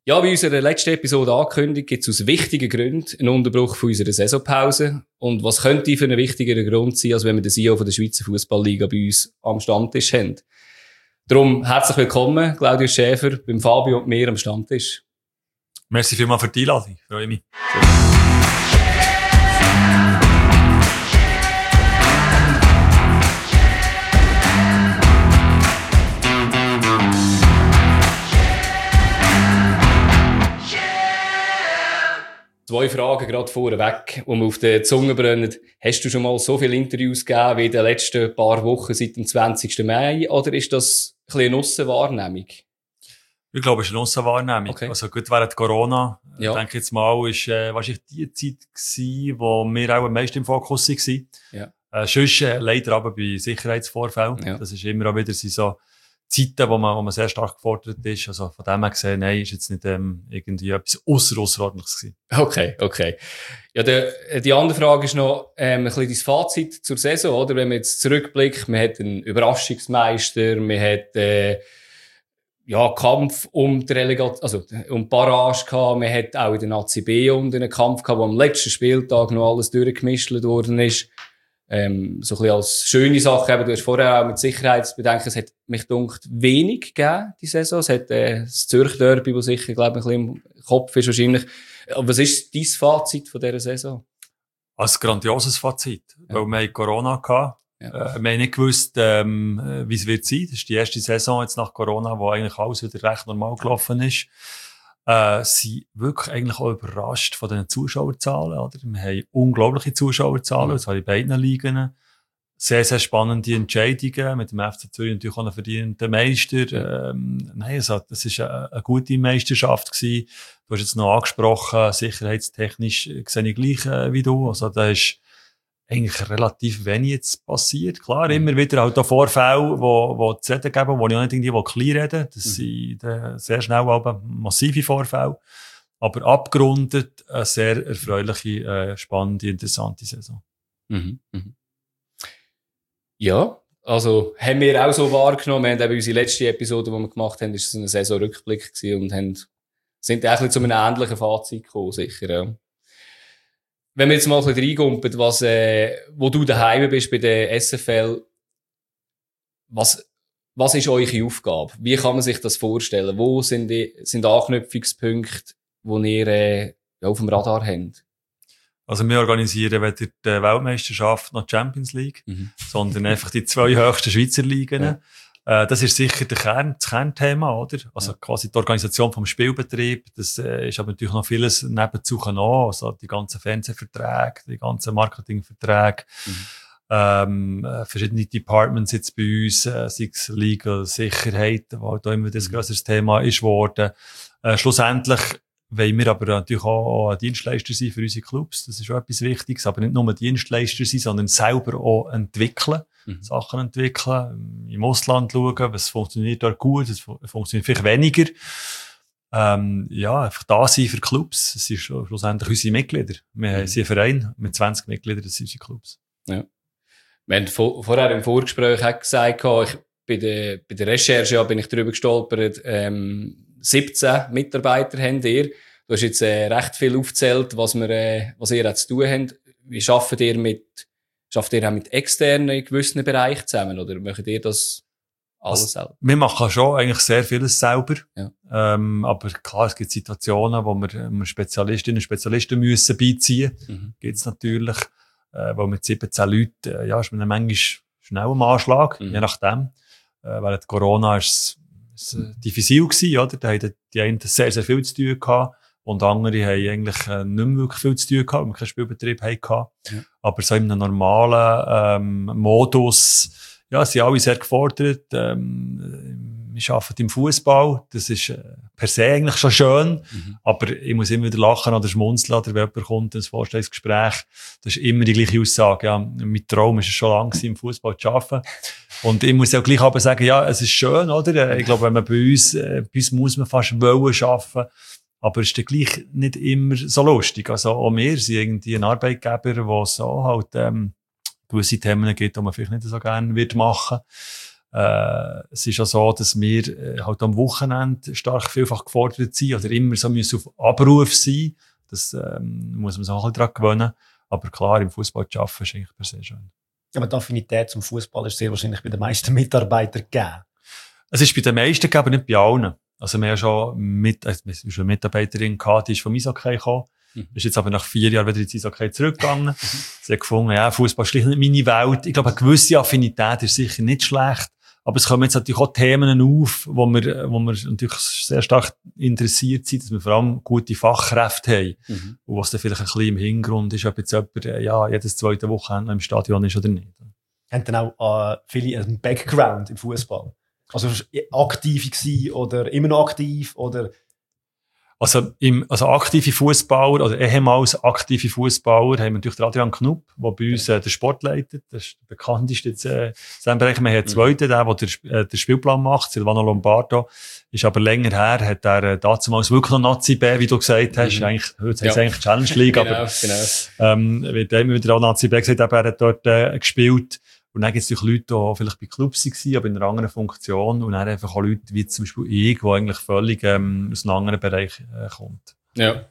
Ja, wie unserer letzten Episode angekündigt, gibt es aus wichtigen Gründen einen Unterbruch von unserer Saisonpause. Und was könnte für einen wichtigeren Grund sein, als wenn wir den CEO von der Schweizer Fußballliga bei uns am Stammtisch haben? Darum herzlich willkommen, Claudius Schäfer, beim Fabio und mir am Stammtisch. Merci vielmals für die Einladung, freue mich. Zwei Fragen gerade vorweg, die mir auf der Zunge brennen. Hast du schon mal so viele Interviews gegeben wie in den letzten paar Wochen seit dem 20. Mai? Oder ist das ein bisschen eine Aussenwahrnehmung? Ich glaube, es ist eine Aussenwahrnehmung. Okay. Also gut, während Corona, Ja. denke ich jetzt mal, ist wahrscheinlich die Zeit gewesen, wo wir auch am meisten im Fokus waren. Ja. Sonst leider aber bei Sicherheitsvorfällen. Ja. Das ist immer auch wieder so Zeiten, wo man sehr stark gefordert ist. Also von dem her gesehen, nein, ist jetzt nicht irgendwie etwas Außerordentliches gewesen. Okay. Ja, die andere Frage ist noch ein bisschen dein Fazit zur Saison, oder? Wenn man jetzt zurückblickt, man hat einen Überraschungsmeister, man hat Kampf um die also um die Barrage gehabt, man hat auch in der ACB um den Kampf gehabt, wo am letzten Spieltag noch alles durchgemischt worden ist. So ein bisschen als schöne Sache, eben, du hast vorher auch mit Sicherheitsbedenken, es hat mich gedacht, wenig gegeben, die Saison. Es hat das Zürich-Derby, das sicher, glaube ich, ein bisschen im Kopf ist wahrscheinlich. Aber was ist dein Fazit von dieser Saison? Als grandioses Fazit. Ja. Weil wir hatten Corona gehabt. Ja. Wir haben nicht gewusst, wie es wird sein. Das ist die erste Saison jetzt nach Corona, wo eigentlich alles wieder recht normal gelaufen ist. Sind wirklich eigentlich auch überrascht von den Zuschauerzahlen, oder? Wir haben unglaubliche Zuschauerzahlen, das war in beiden Ligen. Sehr, sehr spannende Entscheidungen, mit dem FC Zürich natürlich auch einen verdienten Meister. Also, das ist eine gute Meisterschaft gewesen. Du hast jetzt noch angesprochen, sicherheitstechnisch sehe ich gleich wie du. Also, da ist eigentlich relativ wenig jetzt passiert. Klar, immer wieder halt auch Vorfälle, wo zu reden geben, wo ich auch nicht irgendwie klein reden. Das sind sehr schnell aber massive Vorfälle. Aber abgerundet eine sehr erfreuliche, spannende, interessante Saison. Ja, also haben wir auch so wahrgenommen. Wir haben eben unsere letzte Episode, die wir gemacht haben, ist so ein Saisonrückblick gewesen und sind auch ein bisschen zu einem ähnlichen Fazit gekommen, sicher, ja. Wenn wir jetzt mal ein bisschen reingumpen, wo du daheim bist bei der SFL, was ist eure Aufgabe? Wie kann man sich das vorstellen? Wo sind Anknüpfungspunkte, die ihr auf dem Radar habt? Also wir organisieren weder die Weltmeisterschaft noch die Champions League, sondern einfach die zwei höchsten Schweizer Ligen. Ja. Das ist sicher das Kernthema, oder? Also quasi die Organisation vom Spielbetrieb. Das ist aber natürlich noch vieles nebenzu noch. Also die ganzen Fernsehverträge, die ganzen Marketingverträge, verschiedene Departments jetzt bei uns, sei es Legal, Sicherheit, wo da immer das grösseres Thema ist worden. Schlussendlich wollen wir aber natürlich auch ein Dienstleister sein für unsere Clubs. Das ist auch etwas Wichtiges. Aber nicht nur Dienstleister sein, sondern selber auch entwickeln. Sachen entwickeln, im Ausland schauen, was funktioniert dort gut, was funktioniert vielleicht weniger. Einfach da sein für Clubs. Das sind schlussendlich unsere Mitglieder. Wir sind ein Verein mit 20 Mitgliedern, das sind unsere Clubs. Ja. Wir haben vorher im Vorgespräch auch gesagt, bei der Recherche bin ich darüber gestolpert, 17 Mitarbeiter habt ihr. Du hast jetzt recht viel aufgezählt, was ihr auch zu tun habt. Wie arbeitet ihr auch mit externen in gewissen Bereichen zusammen? Oder macht ihr das alles selber? Wir machen schon eigentlich sehr vieles selber. Ja. Aber klar, es gibt Situationen, wo wir Spezialistinnen und Spezialisten müssen beiziehen. Gibt's natürlich. Weil mit 17 Leuten, ist man manchmal schnell am Anschlag, je nachdem. Während Corona ist es diffizil gewesen, oder? Da haben die einen sehr, sehr viel zu tun gehabt. Und andere haben eigentlich nicht mehr wirklich viel zu tun gehabt, weil wir keinen Spielbetrieb hatten. Ja. Aber so in einem normalen Modus, sind alle sehr gefordert. Wir arbeiten im Fußball. Das ist per se eigentlich schon schön. Aber ich muss immer wieder lachen oder schmunzeln, oder wenn jemand kommt ins Vorstellungsgespräch. Das ist immer die gleiche Aussage. Ja, mein Traum ist es schon lange gewesen, im Fußball zu arbeiten. Und ich muss ja gleich aber sagen, ja, es ist schön, oder? Ich glaube, wenn man bei uns muss man fast arbeiten. Aber es ist dann gleich nicht immer so lustig. Also auch wir sind irgendwie ein Arbeitgeber, der so halt gewisse Themen gibt, die man vielleicht nicht so gerne wird machen. Es ist auch so, dass wir halt am Wochenende stark vielfach gefordert sind oder immer so müssen auf Abruf sein. Das muss man sich auch ein bisschen daran gewöhnen. Aber klar, im Fußball zu arbeiten ist eigentlich per se schön. Aber die Affinität zum Fußball ist sehr wahrscheinlich bei den meisten Mitarbeitern gegeben. Es ist bei den meisten gegeben, aber nicht bei allen. Also wir haben schon eine Mitarbeiterin gehabt, die ist vom Eishockey gekommen. Ist jetzt aber nach 4 Jahren wieder ins Eishockey zurückgegangen. Sie hat gefunden, ja, Fußball ist schlicht nicht meine Welt. Ich glaube, eine gewisse Affinität ist sicher nicht schlecht. Aber es kommen jetzt natürlich auch Themen auf, wo wir natürlich sehr stark interessiert sind, dass wir vor allem gute Fachkräfte haben. Und was dann vielleicht ein bisschen im Hintergrund ist, ob jetzt jemand, ja, jedes zweite Wochenende im Stadion ist oder nicht. Haben dann auch viele einen Background im Fußball? Also aktiv gewesen oder immer noch aktiv oder? Also aktive Fußballer, oder ehemals aktive Fußballer, haben wir natürlich den Adrian Knupp, der bei uns den Sport leitet. Das ist der bekannteste jetzt, in diesem Bereich. Wir haben einen zweiten, der den Spielplan macht, Silvano Lombardo. Ist aber länger her, hat er damals wirklich noch Nazi B, wie du gesagt hast. Eigentlich, heute heißt es eigentlich Challenge League, Genau. Wird immer wieder auch Nazi B gesagt, aber er hat dort gespielt. Und dann gibt es natürlich Leute, die vielleicht bei Clubs waren, aber in einer anderen Funktion. Und dann einfach auch Leute wie zum Beispiel ich, die eigentlich völlig aus einem anderen Bereich kommt. Ja.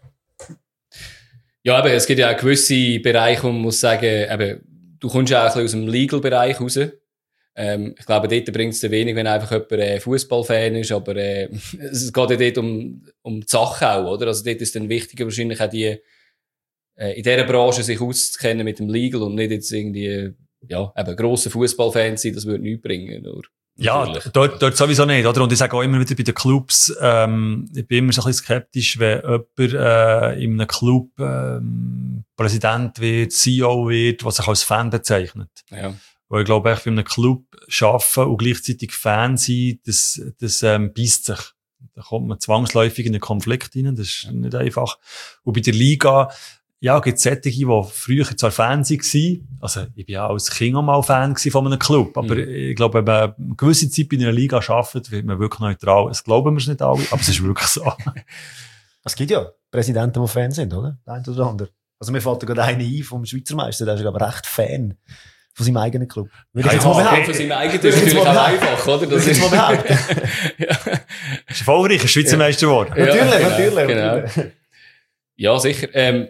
Ja, aber es gibt ja auch gewisse Bereiche, wo man muss sagen, eben, du kommst ja auch ein bisschen aus dem Legal-Bereich raus. Ich glaube, dort bringt es dir wenig, wenn einfach jemand Fußballfan ist, aber es geht ja dort um die Sache auch, oder? Also dort ist dann wichtiger wahrscheinlich auch die, in dieser Branche sich auszukennen mit dem Legal und nicht jetzt irgendwie, ja, eben grosse Fußballfans sein, das würde nichts bringen. Oder? Ja, dort sowieso nicht, oder? Und ich sage auch immer wieder bei den Clubs, ich bin immer so ein bisschen skeptisch, wenn jemand in einem Club Präsident wird, CEO wird, was sich als Fan bezeichnet. Ja. Weil ich glaube, bei einem Club arbeiten und gleichzeitig Fan sein, das beisst sich. Da kommt man zwangsläufig in einen Konflikt rein, das ist nicht einfach. Und bei der Liga, ja, gibt es solche, die früher zwar Fans waren, also ich bin ja als Kind auch mal Fan von einem Club, aber ich glaube, wenn man eine gewisse Zeit bei einer Liga arbeitet, wird man wirklich neutral. Das glauben wir nicht alle, aber es ist wirklich so. Es gibt ja Präsidenten, die Fan sind, oder? Der eine oder andere. Also mir fällt gerade einer ein vom Schweizer Meister, der ist aber recht Fan von seinem eigenen Club. Würde ich jetzt mal behaupten. Von seinem eigenen ist natürlich auch einfach, oder? Das ist mal behaupten. Ja. Ist erfolgreich, ein Schweizer Meister geworden. Natürlich. Ja, sicher.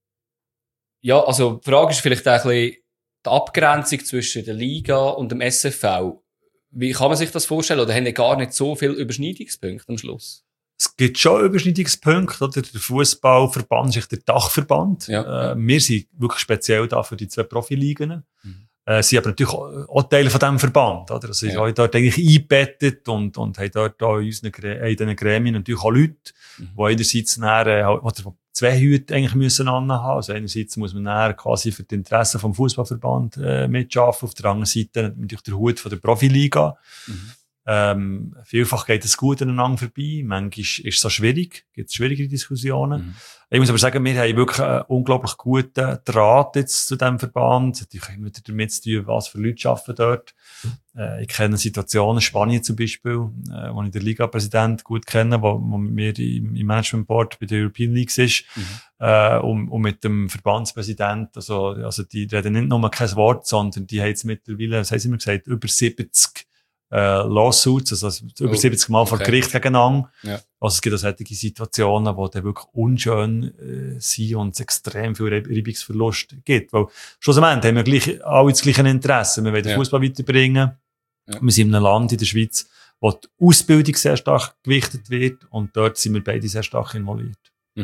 Ja, also die Frage ist vielleicht auch ein bisschen die Abgrenzung zwischen der Liga und dem SFV. Wie kann man sich das vorstellen? Oder haben die gar nicht so viele Überschneidungspunkte am Schluss? Es gibt schon Überschneidungspunkte, oder? Der Fußballverband ist der Dachverband. Ja. Wir sind wirklich speziell da für die 2 Profiligen. Sie haben natürlich auch Teile von diesem Verband, oder? Also, sie haben dort eigentlich eingebettet und haben dort auch in diesen Gremien natürlich auch Leute, die einerseits oder 2 Hüte eigentlich müssen anhaben. Also einerseits muss man dann quasi für die Interessen vom Fußballverband mitschaffen, auf der anderen Seite natürlich der Hut von der Profiliga. Vielfach geht es gut aneinander vorbei, manchmal ist es so schwierig, gibt es schwierige Diskussionen. Ich muss aber sagen, wir haben wirklich einen unglaublich guten Draht jetzt zu diesem Verband. Natürlich immer damit zu tun, was für Leute arbeiten dort. Ich kenne Situationen, Spanien zum Beispiel, wo ich den Liga-Präsident gut kenne, wo mit mir im Management Board bei der European Leagues ist, und mit dem Verbandspräsident, also die reden nicht nur kein Wort, sondern die haben jetzt mittlerweile, was haben sie mir gesagt, über 70 Lawsuits, also über 70 Mal vor Gericht gegeneinander. Ja. Also es gibt auch solche Situationen, die dann wirklich unschön sind und es extrem viel Reibungsverlust gibt. Weil schlussendlich haben wir gleich alle das gleiche Interesse. Wir wollen den Fußball weiterbringen. Ja. Wir sind in einem Land in der Schweiz, wo die Ausbildung sehr stark gewichtet wird und dort sind wir beide sehr stark involviert.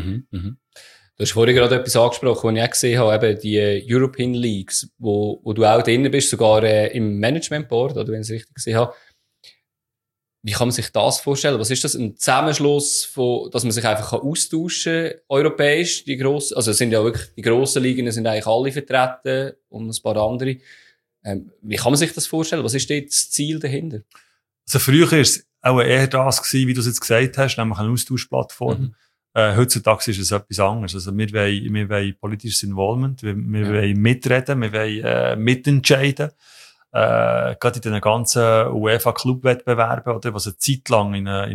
Du hast vorhin gerade etwas angesprochen, was ich auch gesehen habe, eben die European Leagues, wo du auch drin bist, sogar im Management Board, oder wenn ich es richtig gesehen habe. Wie kann man sich das vorstellen? Was ist das? Ein Zusammenschluss von, dass man sich einfach austauschen kann, europäisch, die grossen, also es sind ja wirklich, die grossen Ligen sind eigentlich alle vertreten und ein paar andere. Wie kann man sich das vorstellen? Was ist dort das Ziel dahinter? Also früher war es auch eher das gewesen, wie du es jetzt gesagt hast, nämlich eine Austauschplattform. Heutzutage ist es etwas anderes. Also wir wollen politisches Involvement, wir wollen mitreden, wir wollen mitentscheiden. Gerade in den ganzen UEFA-Club-Wettbewerben, oder, was eine Zeit lang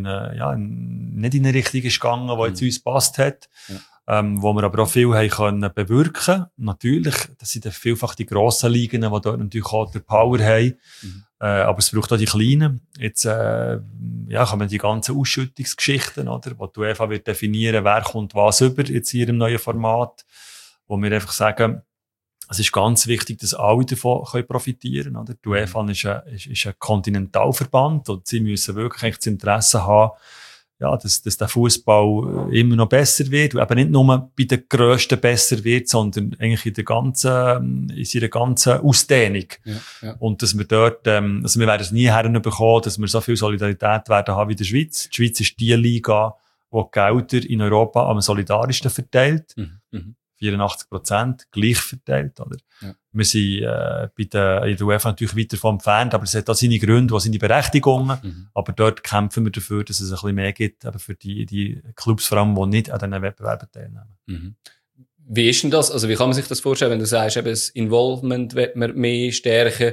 nicht in eine Richtung ist gegangen, die jetzt uns passt hat. Wo wir aber auch viel haben können bewirken. Natürlich, das sind dann vielfach die grossen Ligen, die dort natürlich auch die Power haben. Aber es braucht auch die Kleinen. Jetzt, kommen die ganzen Ausschüttungsgeschichten, oder? Wo die UEFA wird definieren, wer kommt was über, jetzt hier im neuen Format. Wo wir einfach sagen, es ist ganz wichtig, dass alle davon profitieren können, oder? Die UEFA ist ein Kontinentalverband und sie müssen wirklich das Interesse haben, ja, dass der Fußball immer noch besser wird, und eben nicht nur bei den Grössten besser wird, sondern eigentlich in seiner ganzen Ausdehnung. Ja. Und dass wir dort, also wir werden es nie herbekommen, dass wir so viel Solidarität werden haben wie in der Schweiz. Die Schweiz ist die Liga, die Gelder in Europa am solidarischsten verteilt. 84% gleich verteilt, oder? Ja. Wir sind in der UEFA natürlich weit davon entfernt, aber es hat auch seine Gründe, auch seine Berechtigungen. Aber dort kämpfen wir dafür, dass es ein bisschen mehr gibt, eben für die Clubs vor allem, die nicht an diesen Wettbewerben teilnehmen. Wie ist denn das? Also wie kann man sich das vorstellen, wenn du sagst, eben das Involvement wird man mehr stärken?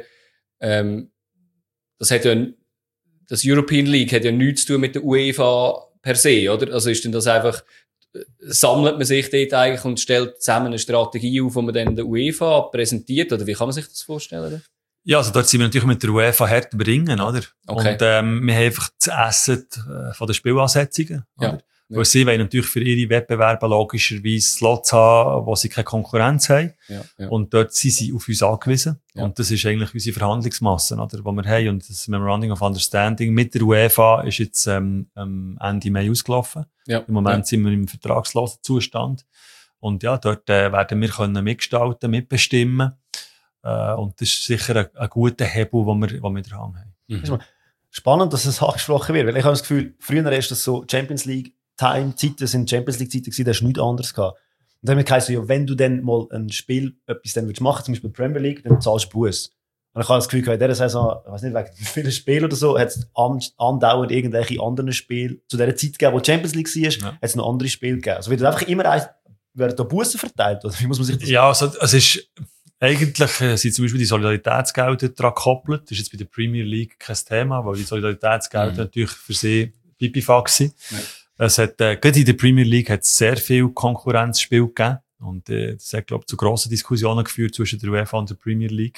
Das European League hat ja nichts zu tun mit der UEFA per se, oder? Also ist denn das einfach, sammelt man sich dort eigentlich und stellt zusammen eine Strategie auf, die man dann der UEFA präsentiert? Oder wie kann man sich das vorstellen? Ja, also dort sind wir natürlich mit der UEFA hart überringen, oder? Okay. Und wir haben einfach das Asset von den Spielansetzungen, oder? Ja. Weil sie wollen natürlich für ihre Wettbewerbe logischerweise Slots haben, wo sie keine Konkurrenz haben. Ja. Und dort sind sie auf uns angewiesen. Ja. Und das ist eigentlich unsere Verhandlungsmasse, oder, die wir haben. Und das Memorandum of Understanding mit der UEFA ist jetzt Ende Mai ausgelaufen. Ja. Im Moment sind wir im vertragslosen Zustand. Und ja, dort werden wir können mitgestalten, mitbestimmen. Und das ist sicher ein guter Hebel, den wir dran haben. Spannend, dass es angesprochen wird, weil ich habe das Gefühl, früher ist das so Champions League Time-Zeiten sind Champions League-Zeiten gewesen, da hast du nichts anderes gehabt. Und dann heisst es ja, wenn du dann mal ein Spiel, etwas dann willst machen, zum Beispiel Premier League, dann zahlst du Buß. Und ich habe das Gefühl, in dieser Saison, ich weiss nicht, wegen vielen Spielen oder so, hat es andauernd irgendwelche anderen Spiele zu dieser Zeit gegeben, wo Champions League war, hat es noch andere Spiele gegeben. Also wird einfach immer werden da Bussen verteilt, oder wie muss man sich das... Ja, also es ist... Eigentlich sind zum Beispiel die Solidaritätsgelder daran gekoppelt. Das ist jetzt bei der Premier League kein Thema, weil die Solidaritätsgelder natürlich für sie Pipifax sind. Ja. Es hat, gerade in der Premier League hat es sehr viel Konkurrenzspiel gegeben. Und das hat, glaube ich, zu grossen Diskussionen geführt zwischen der UEFA und der Premier League.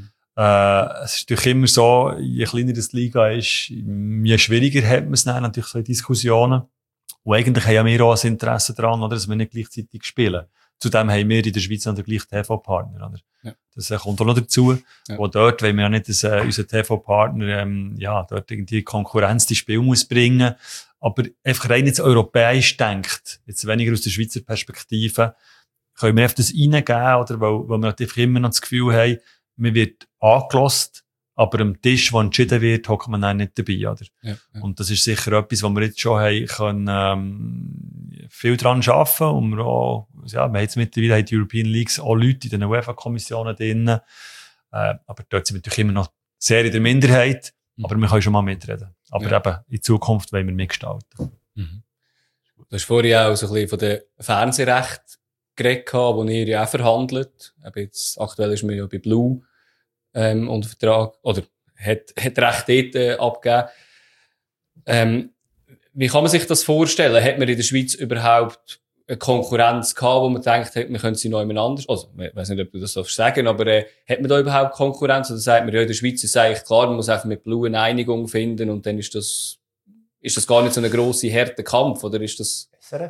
Es ist natürlich immer so, je kleiner das die Liga ist, je schwieriger hat man es dann natürlich so in Diskussionen. Und eigentlich haben wir auch ein Interesse daran, oder, dass wir nicht gleichzeitig spielen. Zudem haben wir in der Schweiz noch den gleichen TV-Partner, oder? Ja. Das kommt auch noch dazu. Ja. Wo dort wollen wir ja nicht, dass unser TV-Partner dort irgendwie Konkurrenz ins Spiel muss bringen. Aber einfach rein jetzt europäisch denkt, jetzt weniger aus der Schweizer Perspektive, können wir einfach das reingeben, oder? Weil wir einfach immer noch das Gefühl haben, man wird angelost, aber am Tisch, wo entschieden wird, hockt man dann nicht dabei, oder? Ja. Und das ist sicher etwas, wo wir jetzt schon haben können, viel dran arbeiten. Und wir auch, wir haben jetzt mittlerweile die European Leagues auch Leute in den UEFA-Kommissionen drin. Aber dort sind wir natürlich immer noch sehr in der Minderheit. Aber wir können schon mal mitreden. Aber eben, in Zukunft wollen wir mitgestalten. Du hast vorhin auch so ein bisschen von den Fernsehrechten geredet, wo ihr ja auch verhandelt. Aber jetzt, aktuell ist man ja bei Blue, unter Vertrag, oder hat Recht dort abgegeben. Wie kann man sich das vorstellen? Hat man in der Schweiz überhaupt eine Konkurrenz gehabt, wo man denkt, wir können sie noch jemand anders, also, ich weiss nicht, ob du das sagen darfst, aber hat man da überhaupt Konkurrenz? Oder sagt man, ja, in der Schweiz ist es eigentlich klar, man muss einfach mit Blue eine Einigung finden und dann ist das gar nicht so ein grosser, harter Kampf, oder ist das...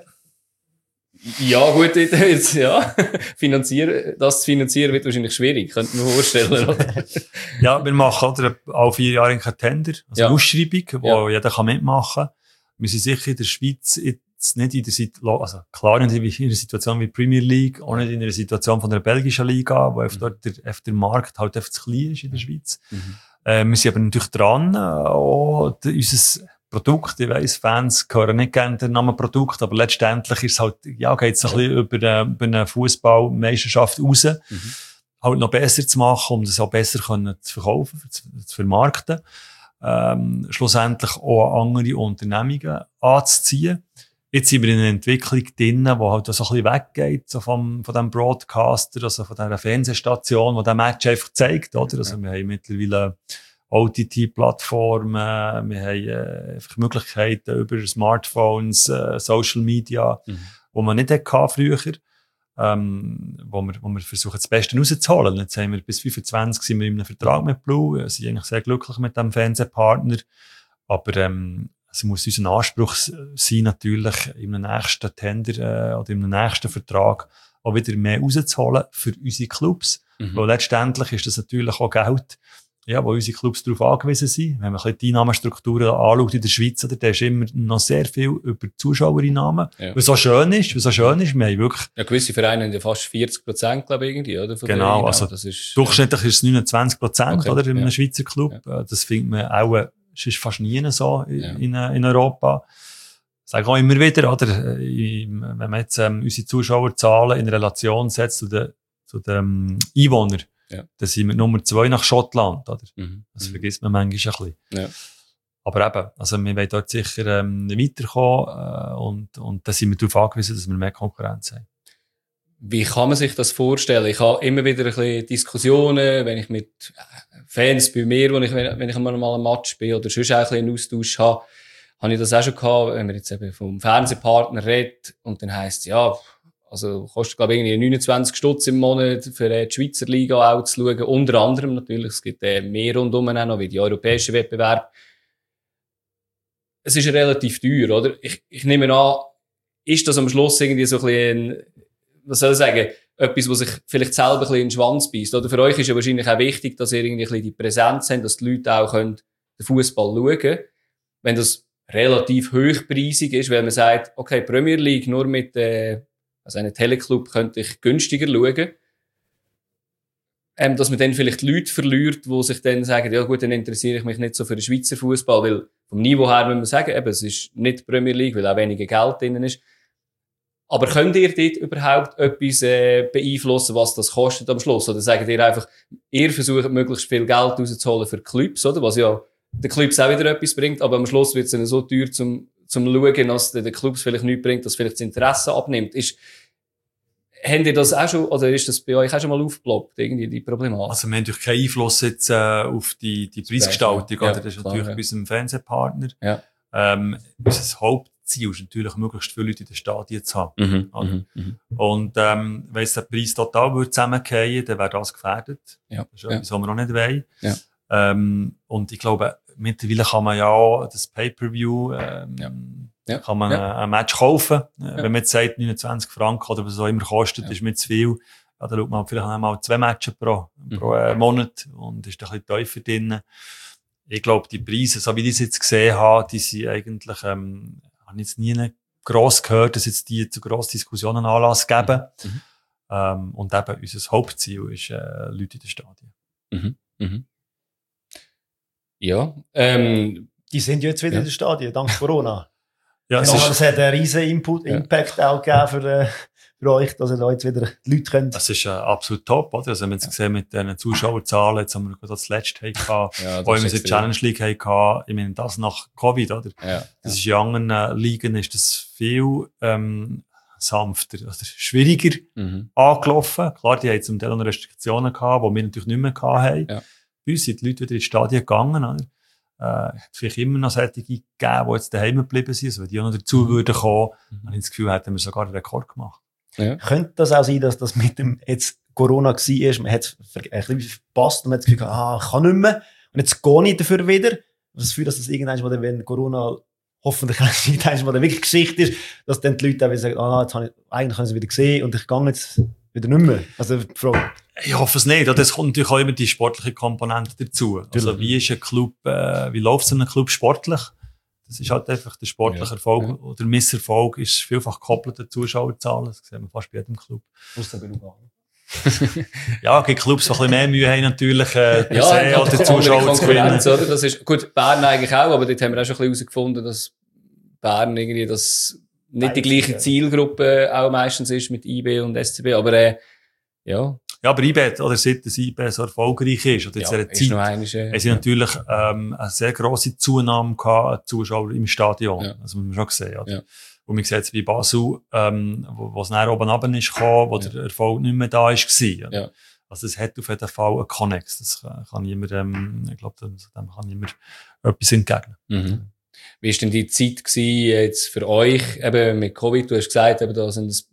Ja, gut, jetzt, ja. Das zu finanzieren wird wahrscheinlich schwierig, könnte man vorstellen, oder? Ja, wir machen, oder, alle 4 Jahre einen Tender, also eine Ausschreibung, wo jeder kann mitmachen. Wir sind sicher in der Schweiz jetzt nicht in der Situation, also klar nicht in einer Situation wie Premier League, auch nicht in einer Situation von der belgischen Liga, wo dort der Markt halt einfach zu klein ist in der Schweiz. Wir sind aber natürlich dran, auch unser Produkt, ich weiss, Fans hören nicht gerne den Namen Produkt, aber letztendlich ist es halt, ja, geht es ein bisschen über eine Fußballmeisterschaft raus, halt noch besser zu machen, um das auch besser zu verkaufen, zu vermarkten, schlussendlich auch andere Unternehmungen anzuziehen. Jetzt sind wir in einer Entwicklung drin, die halt so ein bisschen weggeht, so von dem Broadcaster, also von dieser Fernsehstation, die der Match einfach zeigt, oder? Also wir haben mittlerweile OTT-Plattformen, wir haben einfach Möglichkeiten über Smartphones, Social Media, wo man nicht hatte früher. wo wir versuchen, das Beste rauszuholen. Jetzt haben wir bis 25 sind wir in einem Vertrag mit Blue, sind eigentlich sehr glücklich mit dem Fernsehpartner, aber es muss unser Anspruch sein, natürlich im nächsten Tender oder im nächsten Vertrag auch wieder mehr rauszuholen für unsere Clubs, weil letztendlich ist das natürlich auch Geld, ja, wo unsere Clubs darauf angewiesen sind. Wenn man ein bisschen die Einnahmenstrukturen anschaut in der Schweiz, oder, da ist immer noch sehr viel über Zuschauereinnahmen. Ja. Was so schön ist, wir haben wirklich... Ja, gewisse Vereine haben ja fast 40%, glaube ich, irgendwie, oder? Von genau, also das ist, durchschnittlich ist es 29%, okay, oder, in einem Schweizer Club. Ja. Das findet man auch, es ist fast nie so in Europa. Ich sage auch immer wieder, oder, wenn man jetzt unsere Zuschauerzahlen in Relation setzt zu den Einwohnern, dann sind wir Nummer 2 nach Schottland, oder? Das vergisst man manchmal ein bisschen. Ja. Aber eben, also wir wollen dort sicher weiterkommen und da sind wir darauf angewiesen, dass wir mehr Konkurrenz haben. Wie kann man sich das vorstellen? Ich habe immer wieder ein bisschen Diskussionen, wenn ich mit Fans bei mir, wenn ich mal ein Match bin oder sonst auch ein bisschen einen Austausch habe ich das auch schon gehabt, wenn man jetzt eben vom Fernsehpartner redet und dann heisst es, ja, also kostet, glaube ich, irgendwie 29 Stutz im Monat für die Schweizer Liga auch zu schauen. Unter anderem natürlich, es gibt mehr rundum auch noch, wie die europäischen Wettbewerbe. Es ist relativ teuer, oder? Ich nehme an, ist das am Schluss irgendwie so ein bisschen, was soll ich sagen, etwas, was sich vielleicht selber ein bisschen in den Schwanz beißt, oder? Für euch ist ja wahrscheinlich auch wichtig, dass ihr irgendwie ein bisschen die Präsenz habt, dass die Leute auch den Fußball schauen können. Wenn das relativ hochpreisig ist, weil man sagt, okay, Premier League nur mit, also einen Teleclub könnte ich günstiger schauen. Dass man dann vielleicht Leute verliert, die sich dann sagen, ja gut, dann interessiere ich mich nicht so für den Schweizer Fußball, weil vom Niveau her muss man sagen, eben, es ist nicht Premier League, weil auch weniger Geld drin ist. Aber könnt ihr dort überhaupt etwas beeinflussen, was das kostet am Schluss? Oder sagt ihr einfach, ihr versucht möglichst viel Geld rauszuholen für Clubs, oder? Was ja den Clubs auch wieder etwas bringt, aber am Schluss wird es dann so teuer zum Schauen, dass den Clubs vielleicht nichts bringt, dass vielleicht das Interesse abnimmt. Habt ihr das auch schon, oder ist das bei euch auch schon mal aufgeploppt, irgendwie die Problematik? Also wir haben natürlich keinen Einfluss jetzt auf die Preisgestaltung, oder? Das ist klar, natürlich bei unserem Fernsehpartner. Ja. Unser Hauptziel ist natürlich, möglichst viele Leute in den Stadien zu haben. Und wenn jetzt der Preis total zusammenfallen, dann wäre das gefährdet. Ja. Das ist etwas, was wir noch nicht wollen. Ja. Und ich glaube, mittlerweile kann man ja auch das Pay-Per-View, kann man ein Match kaufen. Wenn man jetzt sagt, 29 Franken oder was auch immer kostet, ist mir zu viel. Ja, dann schaut man vielleicht einmal 2 Matches pro Monat und ist da ein bisschen tiefer drin. Ich glaube, die Preise, so wie ich es jetzt gesehen habe, die sind eigentlich, habe ich jetzt nie gross gehört, dass jetzt die zu grossen Diskussionen Anlass geben. Und eben unser Hauptziel ist, Leute in den Stadien. Ja, die sind jetzt wieder in den Stadien, dank Corona. Ja, es hat einen riesen Impact auch gegeben für euch, dass ihr da jetzt wieder die Leute könnt. Das ist absolut top, oder? Also, wenn wir es gesehen mit den Zuschauerzahlen, jetzt haben wir gerade das letzte gehabt, wo wir die Challenge League hatten, ich meine, das nach Covid, oder? Das ist in anderen Ligen ist das viel, sanfter, also schwieriger angelaufen. Klar, die haben zum Teil noch Restriktionen gehabt, die wir natürlich nicht mehr hatten. Ja. Bei uns sind die Leute wieder ins Stadion gegangen, oder? Hat vielleicht immer noch solche gegeben, die jetzt daheim geblieben sind, also wenn die auch noch dazu würden kommen, habe ich das Gefühl, hätten wir sogar einen Rekord gemacht. Ja. Könnte das auch sein, dass das mit dem jetzt Corona war, man hat es ein bisschen verpasst und man hat das Gefühl, ich kann nicht mehr und jetzt gehe ich dafür wieder. Das Gefühl, dass das irgendwann mal, wenn Corona hoffentlich irgendwann mal wirklich Geschichte ist, dass dann die Leute auch wieder sagen, jetzt habe ich, eigentlich haben sie wieder gesehen und ich gehe jetzt wieder nicht mehr. Also die Frage. Ich hoffe es nicht. Es kommt natürlich auch immer die sportliche Komponente dazu. Also wie ist ein Club, wie läuft so ein Club sportlich? Das ist halt einfach der sportliche Erfolg oder Misserfolg ist vielfach gekoppelt an Zuschauerzahlen. Das sehen wir fast bei jedem Club. Ausser bei Lugano. Ja, es gibt Clubs, die ein bisschen mehr Mühe haben, natürlich, per se, oder Zuschauer zu gewinnen. Oder? Das ist, gut, Bern eigentlich auch, aber dort haben wir auch schon ein bisschen herausgefunden, dass Bern irgendwie das nicht die gleiche Zielgruppe auch meistens ist mit IB und SCB, aber ja, aber IB, oder seit das IB so erfolgreich ist, oder jetzt in dieser Zeit, es natürlich eine sehr grosse Zunahme gehabt an Zuschauern im Stadion. Ja. Das muss man schon sehen. Oder? Ja. Und man sieht es wie Basel, wo es näher oben runter ist gekommen, wo der Erfolg nicht mehr da ist gewesen. Ja. Also es hat auf jeden Fall einen Connex. Das kann niemand, ich glaube, dem kann niemand etwas entgegnen. Wie war denn die Zeit gewesen jetzt für euch, eben mit Covid? Du hast gesagt, eben, da sind ein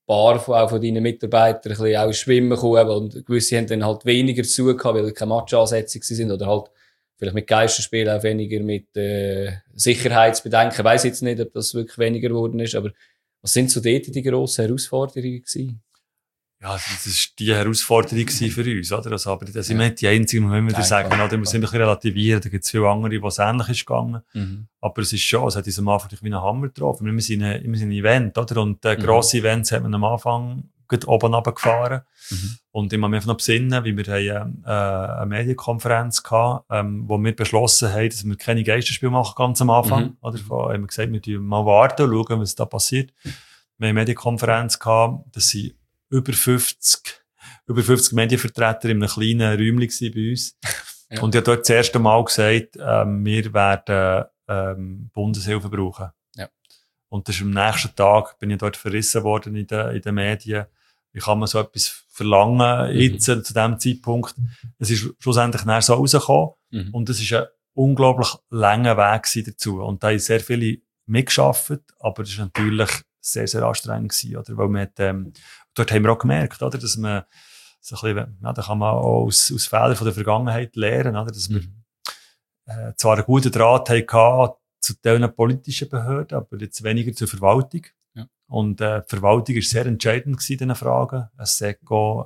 paar von deinen Mitarbeitern ein bisschen auch ins Schwimmen gekommen und gewisse haben dann halt weniger zu gehabt, weil keine Matchansätze sind oder halt vielleicht mit Geisterspielen auch weniger mit Sicherheitsbedenken. Ich weiss jetzt nicht, ob das wirklich weniger geworden ist, aber was sind so dort die grossen Herausforderungen gewesen? Ja, das ist die Herausforderung für uns, oder? Also, aber das sind nicht die einzigen, wenn wir wieder sagen, oder? Wir müssen ein bisschen relativieren. Da gibt es viele andere, wo es ähnlich ist gegangen. Aber es ist schon, es hat uns am Anfang wie einen Hammer getroffen. Wir sind ein Event, oder? Und, grosse Events hat man am Anfang gut oben runtergefahren. Und ich muss mich einfach noch besinnen, wie wir eine Medienkonferenz hatten, wo wir beschlossen haben, dass wir keine Geisterspiele machen, ganz am Anfang. Oder? Haben wir gesagt, wir schauen mal warten und schauen, was da passiert. Wir haben eine Medienkonferenz gehabt, dass sie über 50 Medienvertreter in einem kleinen Räumchen bei uns. Ja. Und ich habe dort das erste Mal gesagt, wir werden Bundeshilfe brauchen. Ja. Und das ist am nächsten Tag, bin ich dort verrissen worden in den Medien. Wie kann man so etwas verlangen, jetzt, zu diesem Zeitpunkt? Es ist schlussendlich nachher so rausgekommen. Und es ist ein unglaublich langer Weg dazu. Und da haben sehr viele mitgearbeitet, aber es ist natürlich sehr, sehr anstrengend gewesen, oder? Weil man dort haben wir auch gemerkt, oder? Dass man so ein bisschen, ja, da kann man auch aus Fehlern von der Vergangenheit lernen, oder? Dass wir zwar einen guten Draht hatten zu den politischen Behörden, aber jetzt weniger zur Verwaltung. Ja. Und die Verwaltung war sehr entscheidend gewesen in diesen Fragen. Es SECO,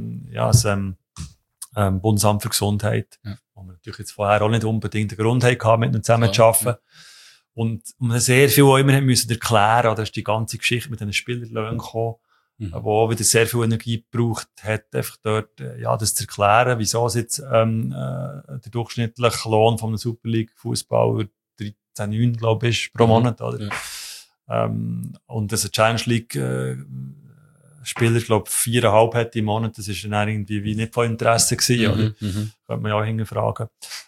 Bundesamt für Gesundheit, wo wir natürlich jetzt vorher auch nicht unbedingt einen Grund hatten, mit ihnen zusammen zu arbeiten. Ja. Und man sehr viel auch immer müssen erklären, oder ist die ganze Geschichte mit den Spielerlöhnen gekommen, wo auch wieder sehr viel Energie gebraucht hat, einfach dort, das zu erklären, wieso es jetzt, der durchschnittliche Lohn von einem Super League-Fußballer 13,9, glaube ich, ist pro Monat, oder? Ja. Und dass ein Challenge League, Spieler, glaube ich, 4,5 hat im Monat, das ist dann irgendwie wie nicht von Interesse gewesen, oder? Könnte man ja auch hinterfragen.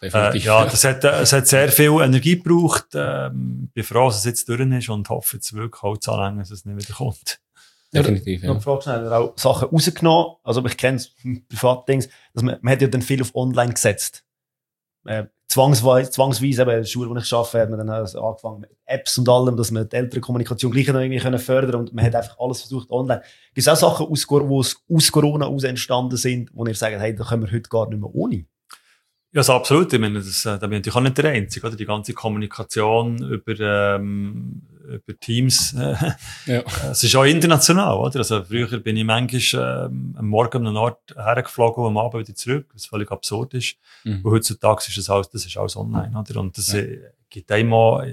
Es hat sehr viel Energie gebraucht. Bin froh, dass es jetzt durch ist und hoffe jetzt wirklich Holz anlängen, dass es nicht wieder kommt. Definitiv, ja. Noch Frage schnell, auch Sachen rausgenommen, also ich kenne es Privatdings, dass man hat ja dann viel auf Online gesetzt. Zwangsweise, eben in der Schule, wo ich arbeite, hat man dann angefangen mit Apps und allem, dass man die Elternkommunikation gleich noch irgendwie fördern können und man hat einfach alles versucht online. Gibt es auch Sachen, die aus Corona aus entstanden sind, wo ihr sagt, hey, da können wir heute gar nicht mehr ohne? Ja, also absolut. Ich meine, da bin ich natürlich auch nicht der Einzige, oder? Die ganze Kommunikation über Teams, es ist auch international, oder? Also früher bin ich manchmal am Morgen an einen Ort hergeflogen und am Abend wieder zurück, was völlig absurd ist. Und heutzutage ist das ist alles online, oder? Und das gibt einem auch,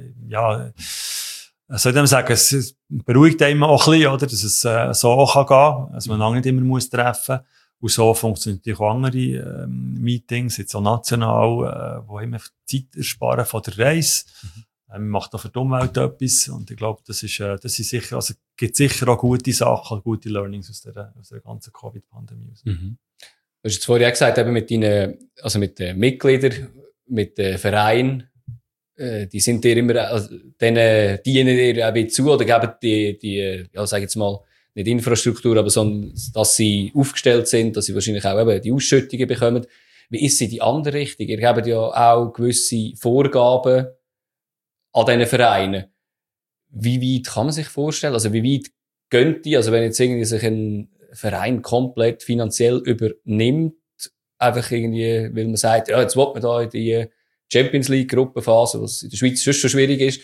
soll ich dem sagen, es beruhigt einem auch ein bisschen, oder? Dass es so auch gehen kann, dass man lange nicht immer muss treffen. Und so funktionieren natürlich auch andere Meetings, jetzt auch national, wo immer Zeit ersparen von der Reise. Man macht auch für die Umwelt etwas. Und ich glaube, das ist sicher, also gibt sicher auch gute Sachen, gute Learnings aus der ganzen Covid-Pandemie. Du hast jetzt vorhin auch gesagt, eben mit den Mitgliedern, mit den Vereinen, die sind dir immer, also, denen dienen dir auch wieder zu oder geben die, sag jetzt mal, nicht Infrastruktur, aber sondern, dass sie aufgestellt sind, dass sie wahrscheinlich auch eben die Ausschüttungen bekommen. Wie ist sie die andere Richtung? Ihr habt ja auch gewisse Vorgaben an diesen Vereinen. Wie weit kann man sich vorstellen? Also wie weit gehen die? Also wenn jetzt irgendwie sich ein Verein komplett finanziell übernimmt, einfach irgendwie, weil man sagt, ja, jetzt will man da in die Champions League Gruppenphase, was in der Schweiz schon schwierig ist.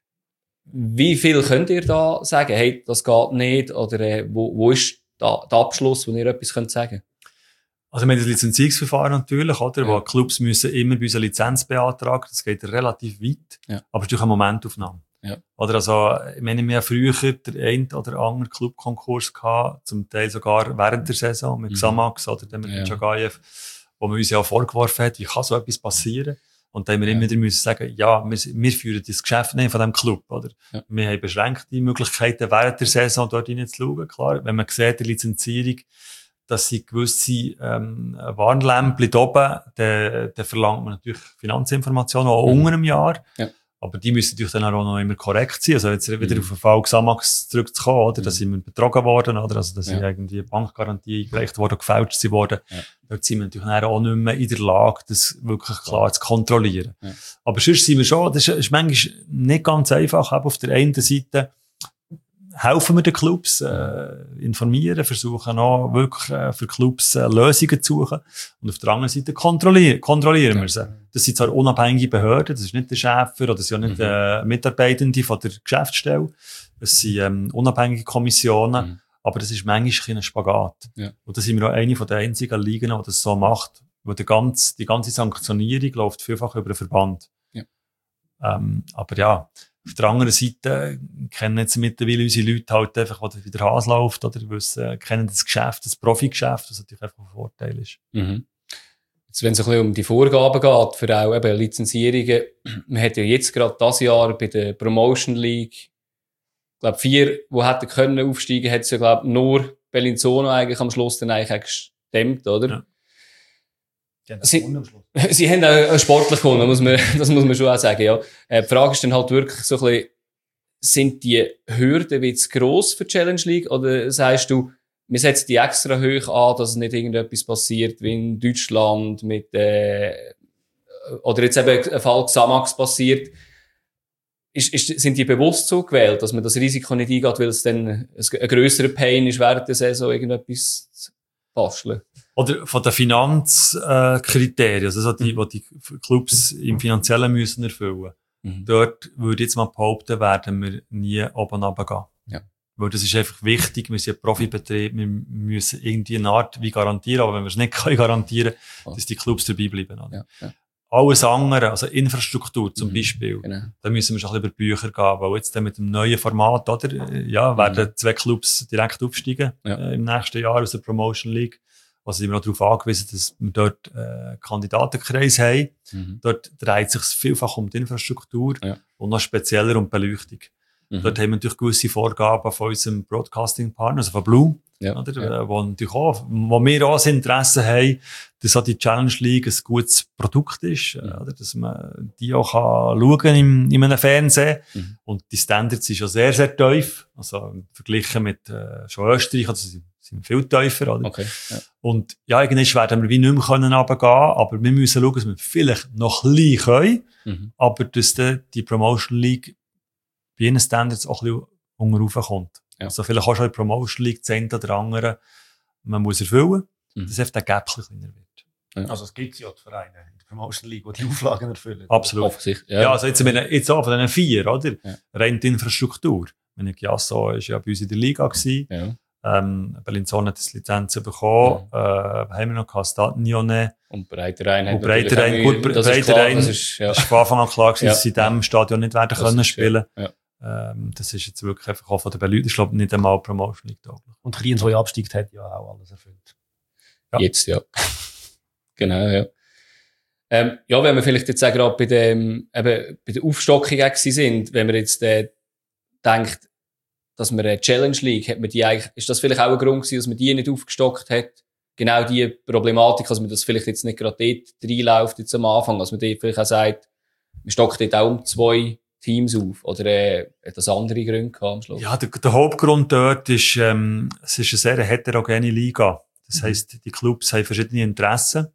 Wie viel könnt ihr da sagen? Hey, das geht nicht? Oder wo ist da der Abschluss, wo ihr etwas könnt sagen? Also wir haben das Lizenzierungsverfahren natürlich, oder? Wo Clubs müssen immer bei uns eine Lizenz beantragen. Das geht relativ weit. Ja. Aber es ist natürlich eine Momentaufnahme. Ja. Oder also, ich meine, wir haben früher den einen oder anderen Clubkonkurs gehabt, zum Teil sogar während der Saison mit Xamax oder dann mit Chagayev, wo man uns ja vorgeworfen hat, wie kann so etwas passieren? Und dann haben wir immer wieder müssen sagen, ja, wir führen das Geschäft nicht von diesem Club, oder? Ja. Wir haben beschränkte Möglichkeiten, während der Saison dort hineinzuschauen. Klar, wenn man sieht, die Lizenzierung, dass sie gewisse Warnlämpchen oben, dann verlangt man natürlich Finanzinformationen, auch unter einem Jahr. Ja. Aber die müssen natürlich dann auch noch immer korrekt sein. Also jetzt wieder auf den Fall Xamax zurückzukommen, oder? Da sind wir betrogen worden, oder? Also da sind irgendwie Bankgarantie eingereicht worden, gefälscht sie worden. Ja. Dort sind wir natürlich auch nicht mehr in der Lage, das wirklich klar zu kontrollieren. Ja. Aber sonst sind wir schon, das ist manchmal nicht ganz einfach, aber auf der einen Seite helfen wir den Clubs, informieren, versuchen auch wirklich für Clubs Lösungen zu suchen. Und auf der anderen Seite kontrollieren wir sie. Das sind zwar unabhängige Behörden, das ist nicht der Schäfer oder das sind auch nicht Mitarbeitende von der Geschäftsstelle. Es sind unabhängige Kommissionen, aber das ist manchmal ein Spagat. Ja. Und das sind wir auch eine der einzigen Ligen, die das so macht, weil die ganze Sanktionierung läuft vielfach über den Verband. Ja. Aber ja, auf der anderen Seite kennen jetzt mittlerweile unsere Leute halt einfach, wie der Hase läuft, oder kennen das Geschäft, das Profigeschäft, was natürlich einfach ein Vorteil ist. Jetzt, wenn es ein bisschen um die Vorgaben geht, für auch eben Lizenzierungen, man hat ja jetzt gerade dieses Jahr bei der Promotion League, ich glaube 4, die hätten können aufsteigen, hat es ja, glaube nur Bellinzona eigentlich am Schluss dann eigentlich auch gestemmt, oder? Ja. Sie haben auch sportlich gewonnen, das muss man schon auch sagen, ja. Die Frage ist dann halt wirklich so ein bisschen, sind die Hürden wie zu gross für die Challenge League, oder sagst du, wir setzen die extra hoch an, dass nicht irgendetwas passiert, wie in Deutschland mit, oder jetzt eben ein Fall Xamax passiert. Sind die bewusst so gewählt, dass man das Risiko nicht eingeht, weil es dann ein grösserer Pain ist, während der Saison irgendetwas zu basteln? Oder von den Finanzkriterien, also die Clubs im Finanziellen müssen erfüllen. Dort würde ich jetzt mal behaupten, werden wir nie oben runtergehen. Ja. Weil das ist einfach wichtig, wir sind ein Profibetrieb, wir müssen irgendwie eine Art wie garantieren, aber wenn wir es nicht garantieren können, dass die Clubs dabei bleiben. Ja. Ja. Alles andere, also Infrastruktur zum Beispiel, da müssen wir schon ein bisschen über Bücher gehen, weil jetzt mit dem neuen Format, oder, werden 2 Clubs direkt aufsteigen, im nächsten Jahr aus der Promotion League. Also sind wir auch darauf angewiesen, dass wir dort Kandidatenkreis haben. Dort dreht es sich vielfach um die Infrastruktur und noch spezieller um die Beleuchtung. Dort haben wir natürlich gewisse Vorgaben von unserem Broadcasting-Partner, also von Blue, oder? Wo natürlich auch, wo wir auch das Interesse haben, dass auch die Challenge League ein gutes Produkt ist, oder? Dass man die auch schauen kann in einem Fernsehen. Und die Standards sind schon sehr, sehr tief. Also verglichen mit schon Österreich, also sind viel tiefer, oder? Okay, ja. Und ja, irgendwann werden wir wie nicht mehr runtergehen können, aber wir müssen schauen, dass wir vielleicht noch ein bisschen können, aber dass die Promotion League bei ihren Standards auch ein bisschen raufkommt. Ja. Also vielleicht auch schon in der Promotion League 10 oder andere, man muss erfüllen, dass einfach der Gap ein bisschen kleiner wird. Ja. Also es gibt ja die Vereine in der Promotion League, die Auflagen erfüllen. Absolut. Ja, also jetzt auch von diesen 4, oder? Ja. Rein die Infrastruktur. Wenn ich Giasso ist ja bei uns in der Liga gewesen. Ja. Bellinzona hat das Lizenz bekommen. Haben wir noch Stadione. Und Breiterein hat Breiterein, gut, Breiterein ist von Anfang an klar gewesen, dass sie in diesem Stadion nicht werden können spielen. Ja. Das ist jetzt wirklich einfach auch von der Beleuchtung. Ich glaube, nicht einmal Promotion League tauglich. Und Kriens, der absteigt, hat ja auch alles erfüllt. Ja. Jetzt, ja. Genau, ja. Ja, wenn wir vielleicht jetzt auch gerade bei der Aufstockung sind, wenn wir jetzt denkt, dass man eine Challenge League, hat man die eigentlich, ist das vielleicht auch ein Grund gewesen, dass man die nicht aufgestockt hat? Genau die Problematik, dass man das vielleicht jetzt nicht gerade dort reinläuft, jetzt am Anfang, dass man dort vielleicht auch sagt, man stockt dort auch um 2 Teams auf, oder hat das andere Gründe gehabt am Schluss? Ja, der Hauptgrund dort ist, es ist eine sehr heterogene Liga. Das heisst, die Clubs haben verschiedene Interessen.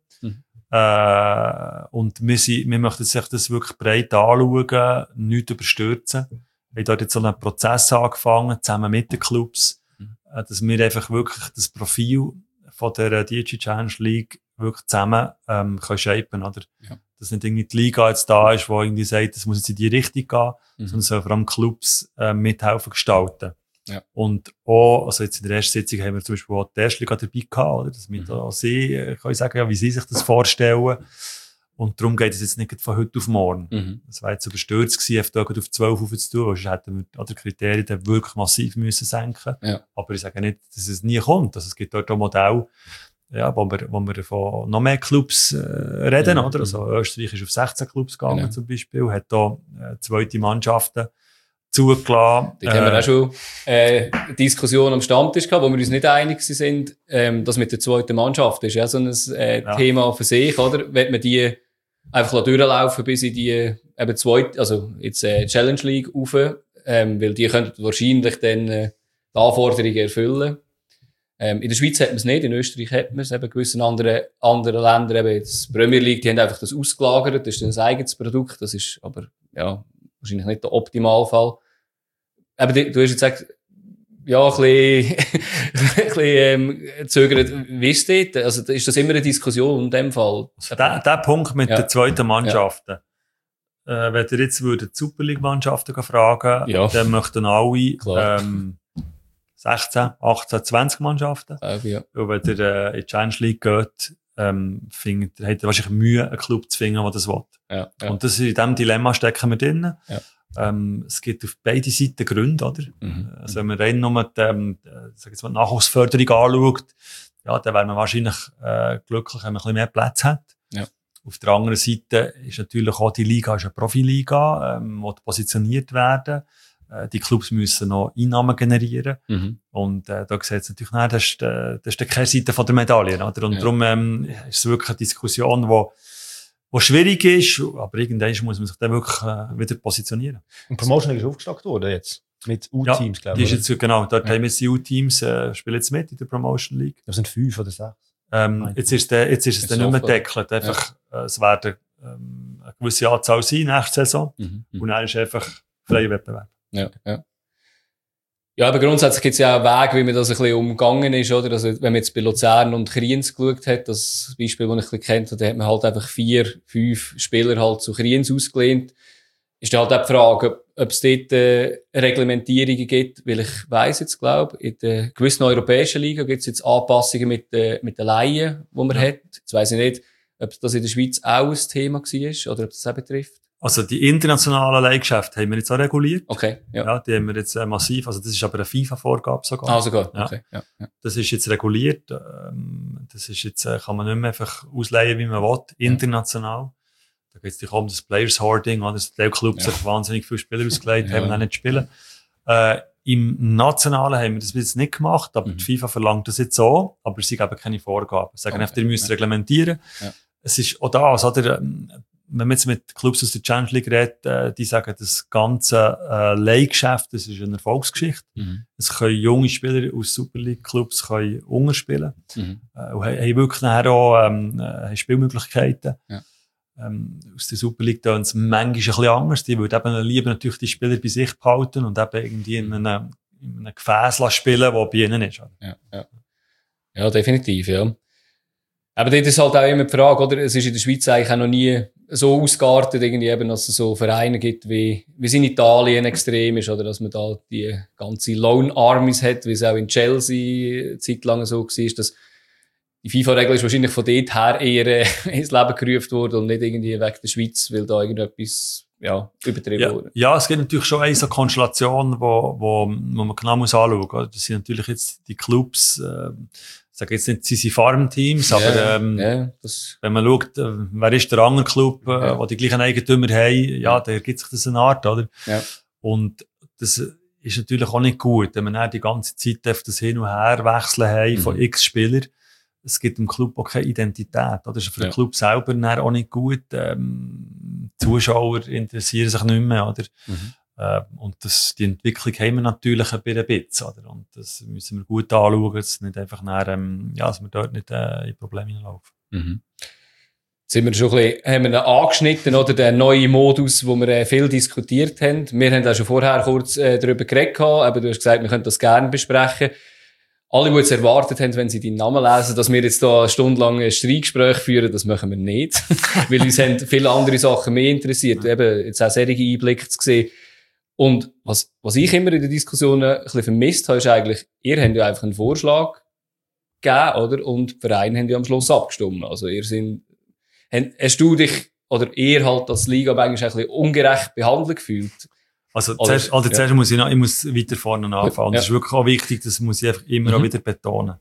Und wir möchten sich das wirklich breit anschauen, nichts überstürzen. Wir haben dort jetzt so einen Prozess angefangen, zusammen mit den Clubs, dass wir einfach wirklich das Profil von der DG Challenge League wirklich zusammen können shapen, oder? Ja. Dass nicht irgendwie die Liga jetzt da ist, wo irgendwie sagt, das muss jetzt in die Richtung gehen, sondern soll vor allem Clubs mithelfen gestalten. Ja. Und auch, also jetzt in der ersten Sitzung haben wir zum Beispiel auch die erste Liga dabei gehabt, oder? Dass wir da sie können sagen, ja, wie sie sich das vorstellen. Und darum geht es jetzt nicht von heute auf morgen. Das war jetzt überstürzt gewesen, auf 12 aufzutun, weil sonst hätten wir die Kriterien dann wirklich massiv müssen senken. Ja. Aber ich sage nicht, dass es nie kommt. Also es gibt dort auch Modelle, ja, wo wir von noch mehr Clubs reden, oder? Also Österreich ist auf 16 Clubs gegangen, zum Beispiel, hat da zweite Mannschaften zugelassen. Dort haben wir auch schon Diskussionen am Stammtisch gehabt, wo wir uns nicht einig sind. Das mit der zweiten Mannschaft ist ja so ein Thema für sich, oder? Wenn man die einfach durchlaufen bis in die eben zweite, also jetzt Challenge League rauf, weil die könnten wahrscheinlich dann die Anforderungen erfüllen. In der Schweiz hat man es nicht, in Österreich hat man es, eben gewissen anderen Ländern, eben jetzt Premier League, die haben einfach das ausgelagert, das ist ein eigenes Produkt, das ist aber, ja, wahrscheinlich nicht der Optimalfall. Aber du hast jetzt gesagt, ja, ein bisschen zögert. Wie ist das? Also, ist das immer eine Diskussion in dem Fall? Also der Punkt mit den zweiten Mannschaften. Wenn ihr jetzt die Super League-Mannschaften fragen, dann möchten alle 16, 18, 20 Mannschaften. Ja. Und wenn ihr in die Challenge League geht, habt ihr wahrscheinlich Mühe, einen Club zu finden, der das will. Ja. Und das in diesem Dilemma stecken wir drin. Ja. Es gibt auf beide Seiten Gründe, oder? Also wenn man rein nur die Nachwuchsförderung anschaut, ja, dann wäre man wahrscheinlich glücklich, wenn man ein bisschen mehr Platz hat. Ja. Auf der anderen Seite ist natürlich auch die Liga eine Profiliga, die positioniert werden. Die Clubs müssen noch Einnahmen generieren. Und da sieht es natürlich nicht, das ist die Kehrseite von der Medaille. Oder? Und darum ist es wirklich eine Diskussion, die schwierig ist, aber irgendwann muss man sich dann wirklich wieder positionieren. Und Promotion ist aufgestockt worden jetzt? Mit U-Teams, glaube ich. Die ist jetzt, genau, dort haben wir die U-Teams, spielen jetzt mit in der Promotion League. Das sind 5 oder 6. Jetzt ist es dann nicht mehr deckelt. Einfach, es werden eine gewisse Anzahl sein nächste Saison. Und dann ist einfach freier Wettbewerb. Ja. Ja, aber grundsätzlich gibt es ja auch Wege, wie man das ein bisschen umgangen ist, oder? Also, wenn man jetzt bei Luzern und Kriens geschaut hat, das Beispiel, das ich ein bisschen kennt, da hat man halt einfach 4, 5 Spieler halt zu Kriens ausgelehnt. Ist dann halt auch die Frage, ob es dort Reglementierungen gibt, weil ich weiss jetzt, glaube in der gewissen europäischen Liga gibt es jetzt Anpassungen mit den Laien, die man hat. Jetzt weiss ich nicht, ob das in der Schweiz auch ein Thema war oder ob das auch betrifft. Also die internationalen Leihgeschäfte haben wir jetzt auch reguliert. Okay, ja. Die haben wir jetzt massiv, also das ist aber eine FIFA-Vorgabe sogar. Ah, sogar, ja. Okay. Ja. Das ist jetzt reguliert. Das ist jetzt, kann man nicht mehr einfach ausleihen, wie man will, international. Da geht es dich um das Players Hoarding, oder? Die Clubs haben wahnsinnig viele Spieler ausgelegt, haben auch nicht spielen. Im Nationalen haben wir das jetzt nicht gemacht, aber die FIFA verlangt das jetzt so, aber sie geben keine Vorgaben. Sie sagen einfach, ihr müsst reglementieren. Ja. Es ist auch das, oder? Wenn man jetzt mit Clubs aus der Challenge League redet, die sagen, das ganze Leihgeschäft, das ist eine Erfolgsgeschichte. Es können junge Spieler aus Super League Clubs unterspielen. Und haben wirklich nachher auch Spielmöglichkeiten. Ja. Aus der Super League tun es manchmal ein bisschen anders. Die würden eben lieber natürlich die Spieler bei sich behalten und eben irgendwie in einem Gefäß spielen, das bei ihnen ist. Ja, definitiv, ja. Aber dort ist halt auch immer die Frage, oder? Es ist in der Schweiz eigentlich auch noch nie so ausgeartet, irgendwie eben, dass es so Vereine gibt, wie es in Italien extrem ist, oder dass man da die ganze Loan Armies hat, wie es auch in Chelsea eine Zeit lang so war, dass die FIFA-Regel ist wahrscheinlich von dort her eher ins Leben gerufen worden und nicht irgendwie weg der Schweiz, weil da irgendetwas übertrieben wurde. Ja, es gibt natürlich schon eine so Konstellation, wo man genau muss anschauen muss. Das sind natürlich jetzt die Clubs, ich sage jetzt nicht, sie sind Farmteams, aber wenn man schaut, wer ist der andere Club, der die gleichen Eigentümer haben, da ergibt sich das eine Art, oder? Ja. Und das ist natürlich auch nicht gut, wenn man dann die ganze Zeit das Hin- und Herwechseln haben von x Spielern. Es gibt im Club auch keine Identität. Das ist für den Club selber auch nicht gut. Zuschauer interessieren sich nicht mehr, oder? Und die Entwicklung haben wir natürlich ein bisschen, oder? Und das müssen wir gut anschauen, dass nicht einfach dass wir dort nicht in Probleme hineinlaufen. Jetzt sind wir schon haben wir angeschnitten, oder? Den neuen Modus, wo wir viel diskutiert haben. Wir haben auch schon vorher kurz darüber geredet, aber du hast gesagt, wir können das gerne besprechen. Alle, die jetzt erwartet haben, wenn sie deinen Namen lesen, dass wir jetzt da eine Stunde lang ein Streitgespräch führen, das machen wir nicht. Weil uns haben viele andere Sachen mehr interessiert. Eben, jetzt auch solche Einblicke zu sehen. Und was ich immer in den Diskussionen ein bisschen vermisst habe, ist eigentlich, ihr habt ja einfach einen Vorschlag gegeben, oder? Und die Vereine haben ja am Schluss abgestimmt. Also hast du dich, oder ihr halt als Liga eigentlich ein bisschen ungerecht behandelt gefühlt? Also zuerst muss ich weiter vorne anfangen. Das ist wirklich auch wichtig, das muss ich einfach immer auch wieder betonen.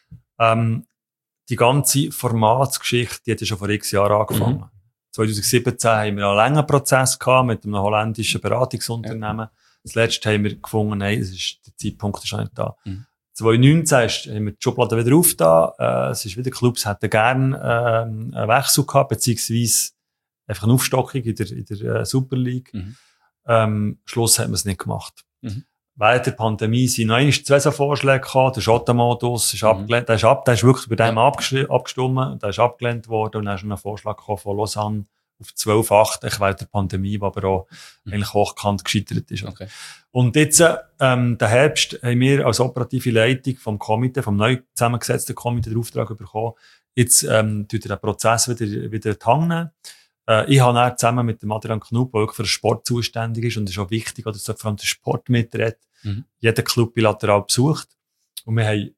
Die ganze Formatsgeschichte, die hat ja schon vor x Jahren angefangen. 2017 haben wir einen langen Prozess gehabt mit einem holländischen Beratungsunternehmen. Das letzte haben wir gefunden, der Zeitpunkt ist auch nicht da. 2019 haben wir die Schublade wieder aufgetan. Es ist wieder, Clubs hätten gerne einen Wechsel gehabt, beziehungsweise einfach eine Aufstockung in der Super League. Schluss hat man es nicht gemacht. Während der Pandemie sind noch einmal 2 so Vorschläge gekommen. Der Schottenmodus ist abgelehnt. Der ist wirklich bei dem abgestimmt. Der ist abgelehnt worden. Und dann ist noch ein Vorschlag gekommen von Lausanne auf 12,8 während der Pandemie, die aber auch eigentlich hochkant gescheitert ist. Okay. Und jetzt, den Herbst, haben wir als operative Leitung vom Komitee, vom neu zusammengesetzten Komitee, den Auftrag bekommen, jetzt, tut er den Prozess wieder in die Hand nehmen. Ich habe dann zusammen mit dem Adrian Knupp, der wirklich für den Sport zuständig ist, und es ist auch wichtig, dass vor allem der Sport mitredet, jeden Club bilateral besucht. Und wir haben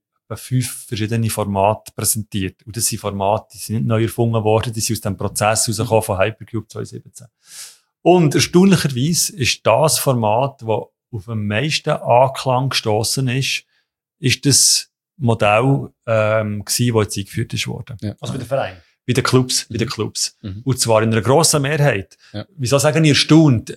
5 verschiedene Formate präsentiert. Und das sind Formate, die sind nicht neu erfunden worden, die sind aus dem Prozess rausgekommen von Hypercube 2017. Und erstaunlicherweise ist das Format, das auf am meisten Anklang gestossen ist das Modell, das jetzt eingeführt wurde. Ja. Also bei den Vereinen? Bei den Clubs. Und zwar in einer grossen Mehrheit. Ja. Wieso sagen ihr erstaunt?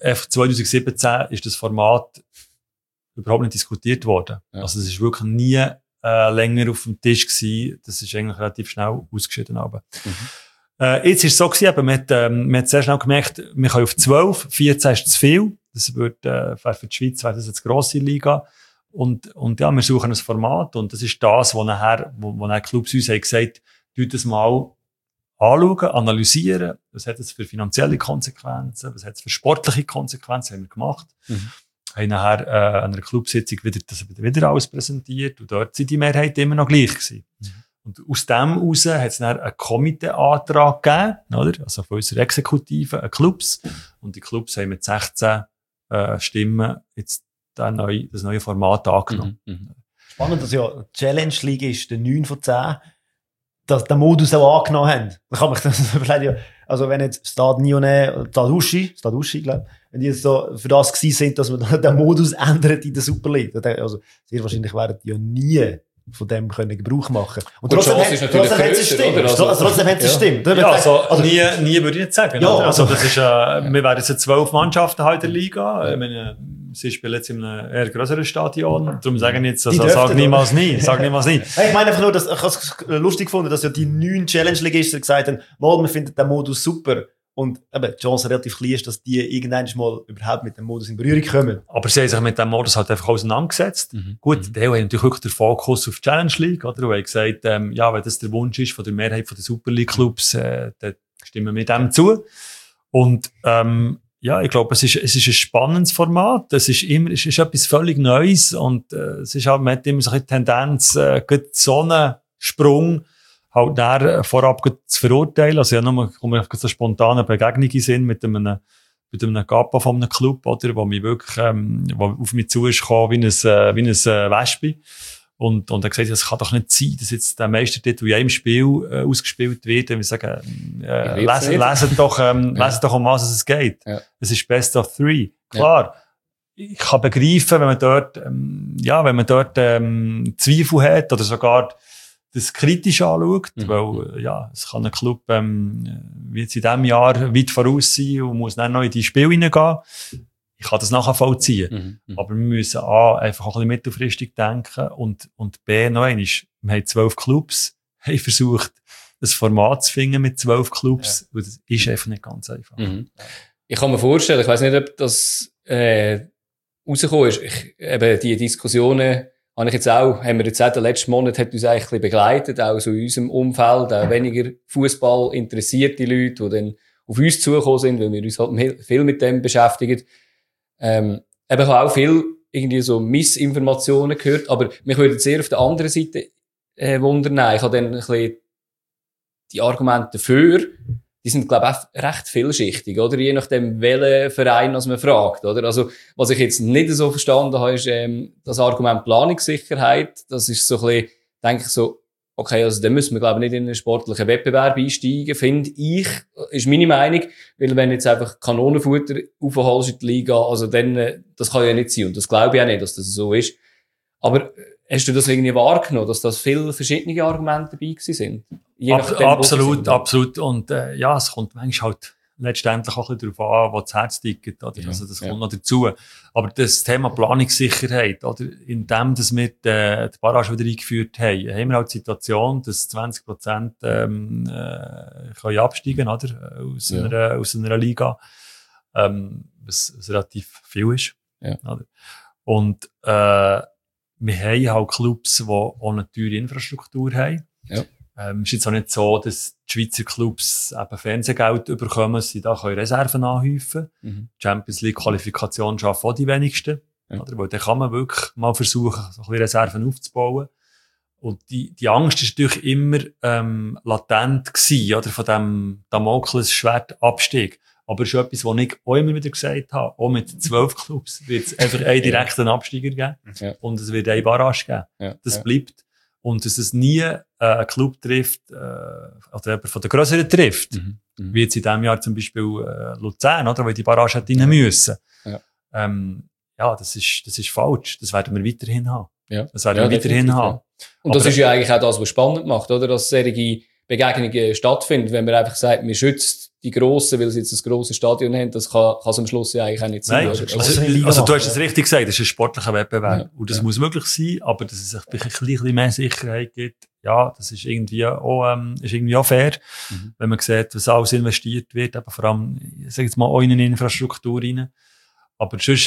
2017 ist das Format überhaupt nicht diskutiert worden. Ja. Also es ist wirklich nie länger auf dem Tisch gewesen. Das ist eigentlich relativ schnell ausgeschieden. Aber. Jetzt ist es so gewesen, man hat sehr schnell gemerkt, wir können auf 12, 14 ist zu viel. Das wird, für die Schweiz wäre das jetzt grosse Liga. Und ja, wir suchen ein Format. Und das ist das, wo nachher Clubs uns haben gesagt, tut das mal anschauen, analysieren. Was hat es für finanzielle Konsequenzen? Was hat es für sportliche Konsequenzen? Haben wir gemacht. Haben nachher, an einer Clubsitzung wieder alles präsentiert. Und dort sind die Mehrheit immer noch gleich gewesen. Und aus dem heraus hat es dann einen Komiteeantrag gegeben, oder? Also von unserer Exekutive, Clubs. Und die Clubs haben mit 16 Stimmen jetzt das neue Format angenommen. Spannend, dass ja die Challenge League ist, der 9 von 10, dass den Modus auch angenommen haben. Da kann man das vielleicht ja, also wenn jetzt Stade Lyonnais, Stade Uschi, glaube ich, wenn die jetzt so für das gewesen sind, dass man den Modus ändert in der Super League. Also sehr wahrscheinlich werden die ja nie von dem können Gebrauch machen. Und trotzdem hat es stimmt. Trotzdem hat es stimmt. Ja, also nie würde ich nicht sagen. Ja, also das ist, wir werden jetzt 12 Mannschaften halt in der Liga. Ich meine, sie spielen jetzt in einem eher größeren Stadion. Darum sagen jetzt, also, sag niemals nie. Ich meine einfach nur, dass, ich habe es lustig gefunden, dass ja die 9 Challenge-Ligisten gesagt haben, wir finden den Modus super. Und eben, die Chance relativ klein ist, dass die irgendwann mal überhaupt mit dem Modus in Berührung kommen. Aber sie haben sich mit dem Modus halt einfach auseinandergesetzt. Gut, die haben natürlich wirklich den Fokus auf die Challenge League, oder? Und haben gesagt, ja, wenn das der Wunsch ist von der Mehrheit der Super League Clubs, dann stimmen wir dem zu. Und, ja, ich glaube, es ist ein spannendes Format. Es ist etwas völlig Neues. Und, man hat immer so eine Tendenz, so einen Sprung, halt dann vorab zu verurteilen. Also ja, komme ich so spontane Begegnungen sind mit einem Kappa von einem Club, oder, wo mich wirklich, wo auf mich zu ist gekommen, wie ein Wespe. Und er hat gesagt, es kann doch nicht sein, dass jetzt der Meistertitel in einem Spiel, ausgespielt wird. Und wir sagen, lesen doch, um was es geht. Ja. Es ist Best of 3. Klar. Ja. Ich kann begreifen, wenn man dort, Zweifel hat, oder sogar, das kritisch anschaut, weil, ja, es kann ein Club, wie jetzt in diesem Jahr weit voraus sein und muss dann noch in die Spiele reingehen. Ich kann das nachvollziehen. Aber wir müssen A, einfach auch ein bisschen mittelfristig denken und B, noch einmal, wir haben 12 Clubs, haben versucht, ein Format zu finden mit 12 Clubs, und das ist einfach nicht ganz einfach. Ich kann mir vorstellen, ich weiss nicht, ob das, rausgekommen ist, eben die Diskussionen, haben wir jetzt auch den letzten Monat hat uns eigentlich ein bisschen begleitet, auch so in unserem Umfeld, auch weniger Fußball interessierte Leute, die dann auf uns zugekommen sind, weil wir uns halt viel mit dem beschäftigen. Eben, ich habe auch viel irgendwie so Missinformationen gehört, aber mich würde sehr auf der anderen Seite wundern. Ich habe dann ein bisschen die Argumente dafür, die sind, glaube ich, auch recht vielschichtig, oder? Je nachdem, welchen Verein man fragt, oder? Also, was ich jetzt nicht so verstanden habe, ist, das Argument Planungssicherheit. Das ist so ein bisschen, denke ich so, okay, also, dann müssen wir, glaube ich, nicht in einen sportlichen Wettbewerb einsteigen, finde ich, ist meine Meinung. Weil, wenn jetzt einfach Kanonenfutter aufholst in die Liga, also dann, das kann ja nicht sein. Und das glaube ich auch nicht, dass das so ist. Aber, hast du das irgendwie wahrgenommen, dass das viele verschiedene Argumente dabei sind? Absolut. Und ja, es kommt manchmal halt letztendlich auch ein bisschen darauf an, wo das Herz tickt. Oder? Ja, also das kommt noch dazu. Aber das Thema Planungssicherheit, oder? In dem, dass wir die Barrage wieder eingeführt haben, haben wir halt die Situation, dass 20% können absteigen, oder? Aus einer Liga, was relativ viel ist. Ja. Oder? Und wir haben halt Clubs, die auch eine teure Infrastruktur haben. Ja. ist jetzt auch nicht so, dass die Schweizer Clubs eben Fernsehgeld bekommen, sie da können Reserven anhäufen. Champions League Qualifikation schaffen auch die wenigsten. Oder? Weil dann kann man wirklich mal versuchen, so ein bisschen Reserven aufzubauen. Und die Angst ist natürlich immer latent gewesen, oder, von dem Damoklesschwert-Abstieg. Aber es ist etwas, was ich auch immer wieder gesagt habe. Auch mit 12 Clubs wird es einfach einen direkten Absteiger geben. Ja. Und es wird eine Barrage geben. Ja. Das bleibt. Und dass es nie einen Club trifft, oder jemand von den Grösseren trifft. Wie jetzt in diesem Jahr zum Beispiel Luzern, oder? Weil die Barrage hat rein müssen. Ja. Das ist falsch. Das werden wir weiterhin haben. Ja. Das werden wir weiterhin haben. Und das ist ja eigentlich auch das, was spannend macht, oder? Dass solche Begegnungen stattfinden. Wenn man einfach sagt, man schützt die Grossen, weil sie jetzt ein grosses Stadion haben, das kann es am Schluss ja eigentlich auch nicht sein. Nein, also du hast es richtig gesagt, das ist ein sportlicher Wettbewerb. Ja, und das muss möglich sein, aber dass es sich ein bisschen mehr Sicherheit gibt, ja, das ist irgendwie auch fair. Wenn man sieht, was alles investiert wird, aber vor allem, ich sage jetzt mal, auch in eine Infrastruktur rein. Aber sonst,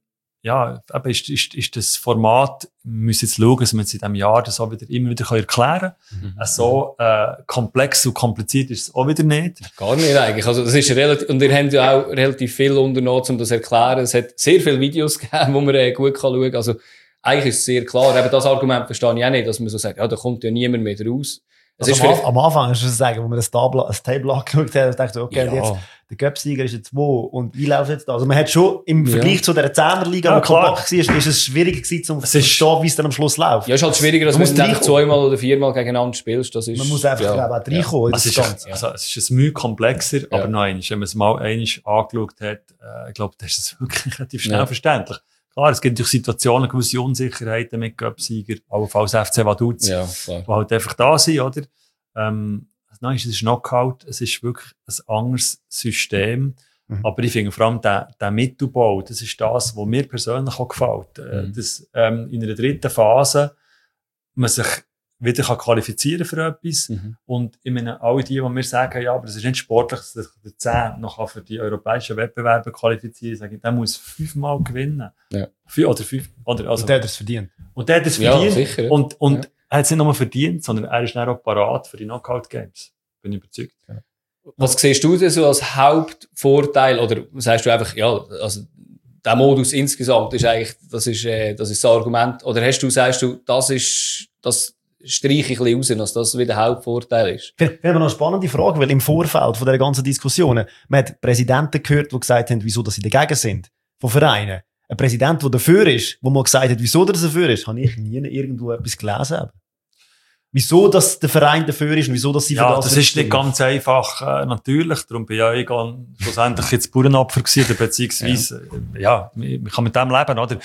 ist das Format, wir müssen jetzt schauen, dass wir jetzt in diesem Jahr das auch immer wieder erklären können. So komplex und kompliziert ist es auch wieder nicht. Gar nicht eigentlich. Also, das ist relativ, und ihr habt ja auch relativ viel unternommen, um das zu erklären. Es hat sehr viele Videos gegeben, wo man gut schauen kann. Also, eigentlich ist es sehr klar. Eben das Argument verstehe ich auch nicht, dass man so sagt, ja, da kommt ja niemand mehr raus. Also am Anfang ist es sagen, wo man das Table angeschaut hat, dachte ich, okay, jetzt, der Cup-Sieger ist jetzt wo und wie läuft jetzt da? Also man hat schon im Vergleich zu dieser 10er-Liga, die kompakt war, ist es schwieriger gewesen, um zu verstehen, wie es dann am Schluss läuft. Ja, ist halt schwieriger, als wenn du einfach 2-mal oder 4-mal gegeneinander spielst. Das ist, man muss einfach auch reinkommen. Es ist ein Mühe komplexer, aber noch einmal, wenn man es mal angeschaut hat, ich glaube, das ist es wirklich relativ schnell verständlich. Klar, es gibt natürlich Situationen, gewisse Unsicherheiten mit Cup-Sieger, allenfalls FC Vaduz, die halt einfach da sind, oder? Nein, es ist Knockout, es ist wirklich ein anderes System. Aber ich finde vor allem der Mittelbau, das ist das, was mir persönlich auch gefällt. Dass in einer dritten Phase man sich wieder qualifizieren für etwas. Und ich meine, alle die mir sagen, ja, aber das ist nicht sportlich, dass sich der 10 noch für die europäischen Wettbewerbe qualifizieren kann, der muss 5-mal gewinnen. Ja. Und der hat es verdient. Und der hat es verdient. Sicher, und er hat es nicht nur verdient, sondern er ist dann auch parat für die Knockout-Games. Bin ich überzeugt. Ja. Was siehst du denn so als Hauptvorteil? Oder sagst du einfach, ja, also der Modus insgesamt ist eigentlich, das ist das Argument. Oder sagst du, das streiche ich ein bisschen raus, dass das wieder der Hauptvorteil ist? Wir haben noch eine spannende Frage, weil im Vorfeld von dieser ganzen Diskussionen, man hat Präsidenten gehört, die gesagt haben, wieso dass sie dagegen sind, von Vereinen. Ein Präsident, der dafür ist, wo man gesagt hat, wieso der dafür ist, habe ich nie irgendwo etwas gelesen. Wieso dass der Verein dafür ist und wieso dass sie für das ist nicht ganz einfach, natürlich. Darum bin ja ich schlussendlich jetzt Bauernopfer gewesen, beziehungsweise, man kann mit dem leben, oder?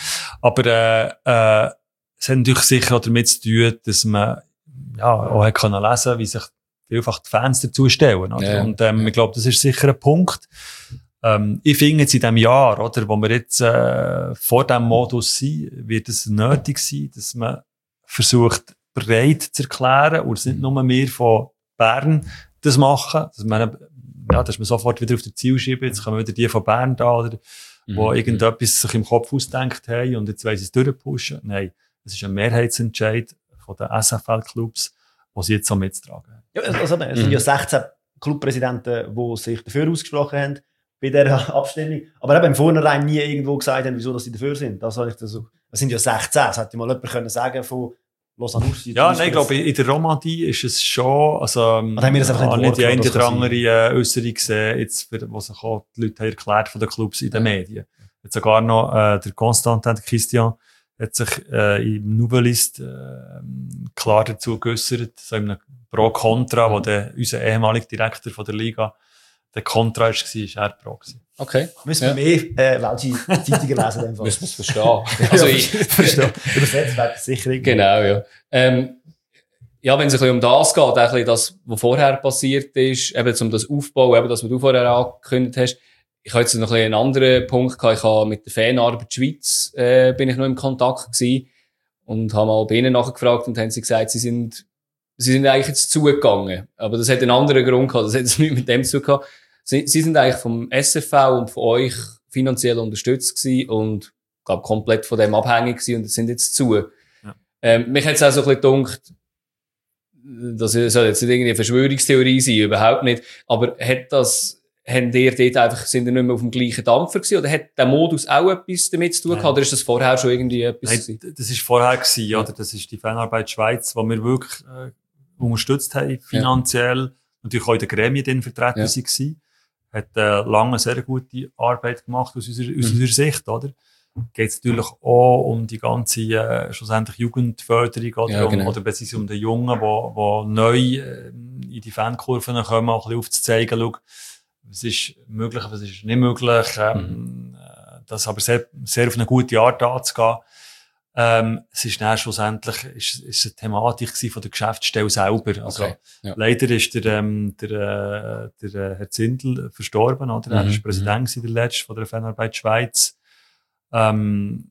Aber, es hat natürlich sicher auch damit zu tun, dass man, auch hat können lesen, wie sich vielfach die Fans dazu stellen, oder? Ja. Und, ich glaube, das ist sicher ein Punkt. Ich finde jetzt in diesem Jahr, oder, wo wir jetzt, vor diesem Modus sind, wird es nötig sein, dass man versucht, breit zu erklären, und es nicht nur wir von Bern das machen, dass man sofort wieder auf das Ziel schieben, jetzt kommen wieder die von Bern da, oder, wo irgendetwas sich im Kopf ausdenkt haben und jetzt wollen sie es durchpushen. Nein, es ist ein Mehrheitsentscheid von den SFL-Clubs, die sie jetzt so mittragen haben. Ja, also, es sind ja 16 Clubpräsidenten, die sich dafür ausgesprochen haben, bei dieser Abstimmung, aber eben im Vornherein nie irgendwo gesagt haben, wieso dass sie dafür sind. Das sind ja 16, das hätte mal jemand können sagen von ich glaube, in der Romandie ist es schon, also, haben wir das einfach nicht die eine oder andere Äußerung gesehen, jetzt, was sich auch die Leute haben erklärt von den Clubs in den Medien. Jetzt sogar noch, der Constantin Christian hat sich, im Nouvellist, klar dazu geäußert, so in einem Pro-Contra, wo unser ehemaliger Direktor von der Liga, der Contra war er Pro gewesen. Okay. Müssen wir mehr welche Zeitungen lesen? Müssen wir es verstehen. Also verstehen. Übersetzt wird es sicher irgendwie. Genau, ja. Ja, wenn es ein bisschen um das geht, ein bisschen das, was vorher passiert ist, eben um das Aufbau, eben das, was du vorher angekündigt hast. Ich habe jetzt noch ein bisschen einen anderen Punkt gehabt. Ich habe mit der Fanarbeit Schweiz, bin ich noch im Kontakt gewesen und habe mal bei ihnen nachgefragt und haben sie gesagt, sie sind eigentlich jetzt zugegangen. Aber das hat einen anderen Grund gehabt. Das hat jetzt nichts mit dem zu tun gehabt. Sie sind eigentlich vom SFV und von euch finanziell unterstützt gewesen und, glaub, komplett von dem abhängig gewesen und sind jetzt zu. Ja. Mich hat es auch so ein bisschen gedacht, soll jetzt nicht irgendwie eine Verschwörungstheorie sein, überhaupt nicht. Aber haben ihr dort einfach, sind ihr nicht mehr auf dem gleichen Dampfer gewesen? Oder hat der Modus auch etwas damit zu tun gehabt? Oder ist das vorher schon irgendwie etwas gewesen? Nein, das ist vorher gewesen, oder? Das ist die Fanarbeit Schweiz, wo wir wirklich, unterstützt haben, finanziell. Natürlich auch in den Gremien drin vertreten waren. Hat, lange eine sehr gute Arbeit gemacht aus unserer Sicht, oder? Geht es natürlich auch um die ganze, schlussendlich Jugendförderung, oder? Genau. Oder beziehungsweise um die Jungen, die neu, in die Fankurven kommen, auch ein bisschen aufzuzeigen, schau, was ist möglich, was ist nicht möglich, das aber sehr, sehr auf eine gute Art anzugehen. Es ist dann schlussendlich, ist eine Thematik von der Geschäftsstelle selber. Also, leider ist der Herr Zindel verstorben, oder? Er ist Präsident der letzte von der Fanarbeit Schweiz. Wir haben,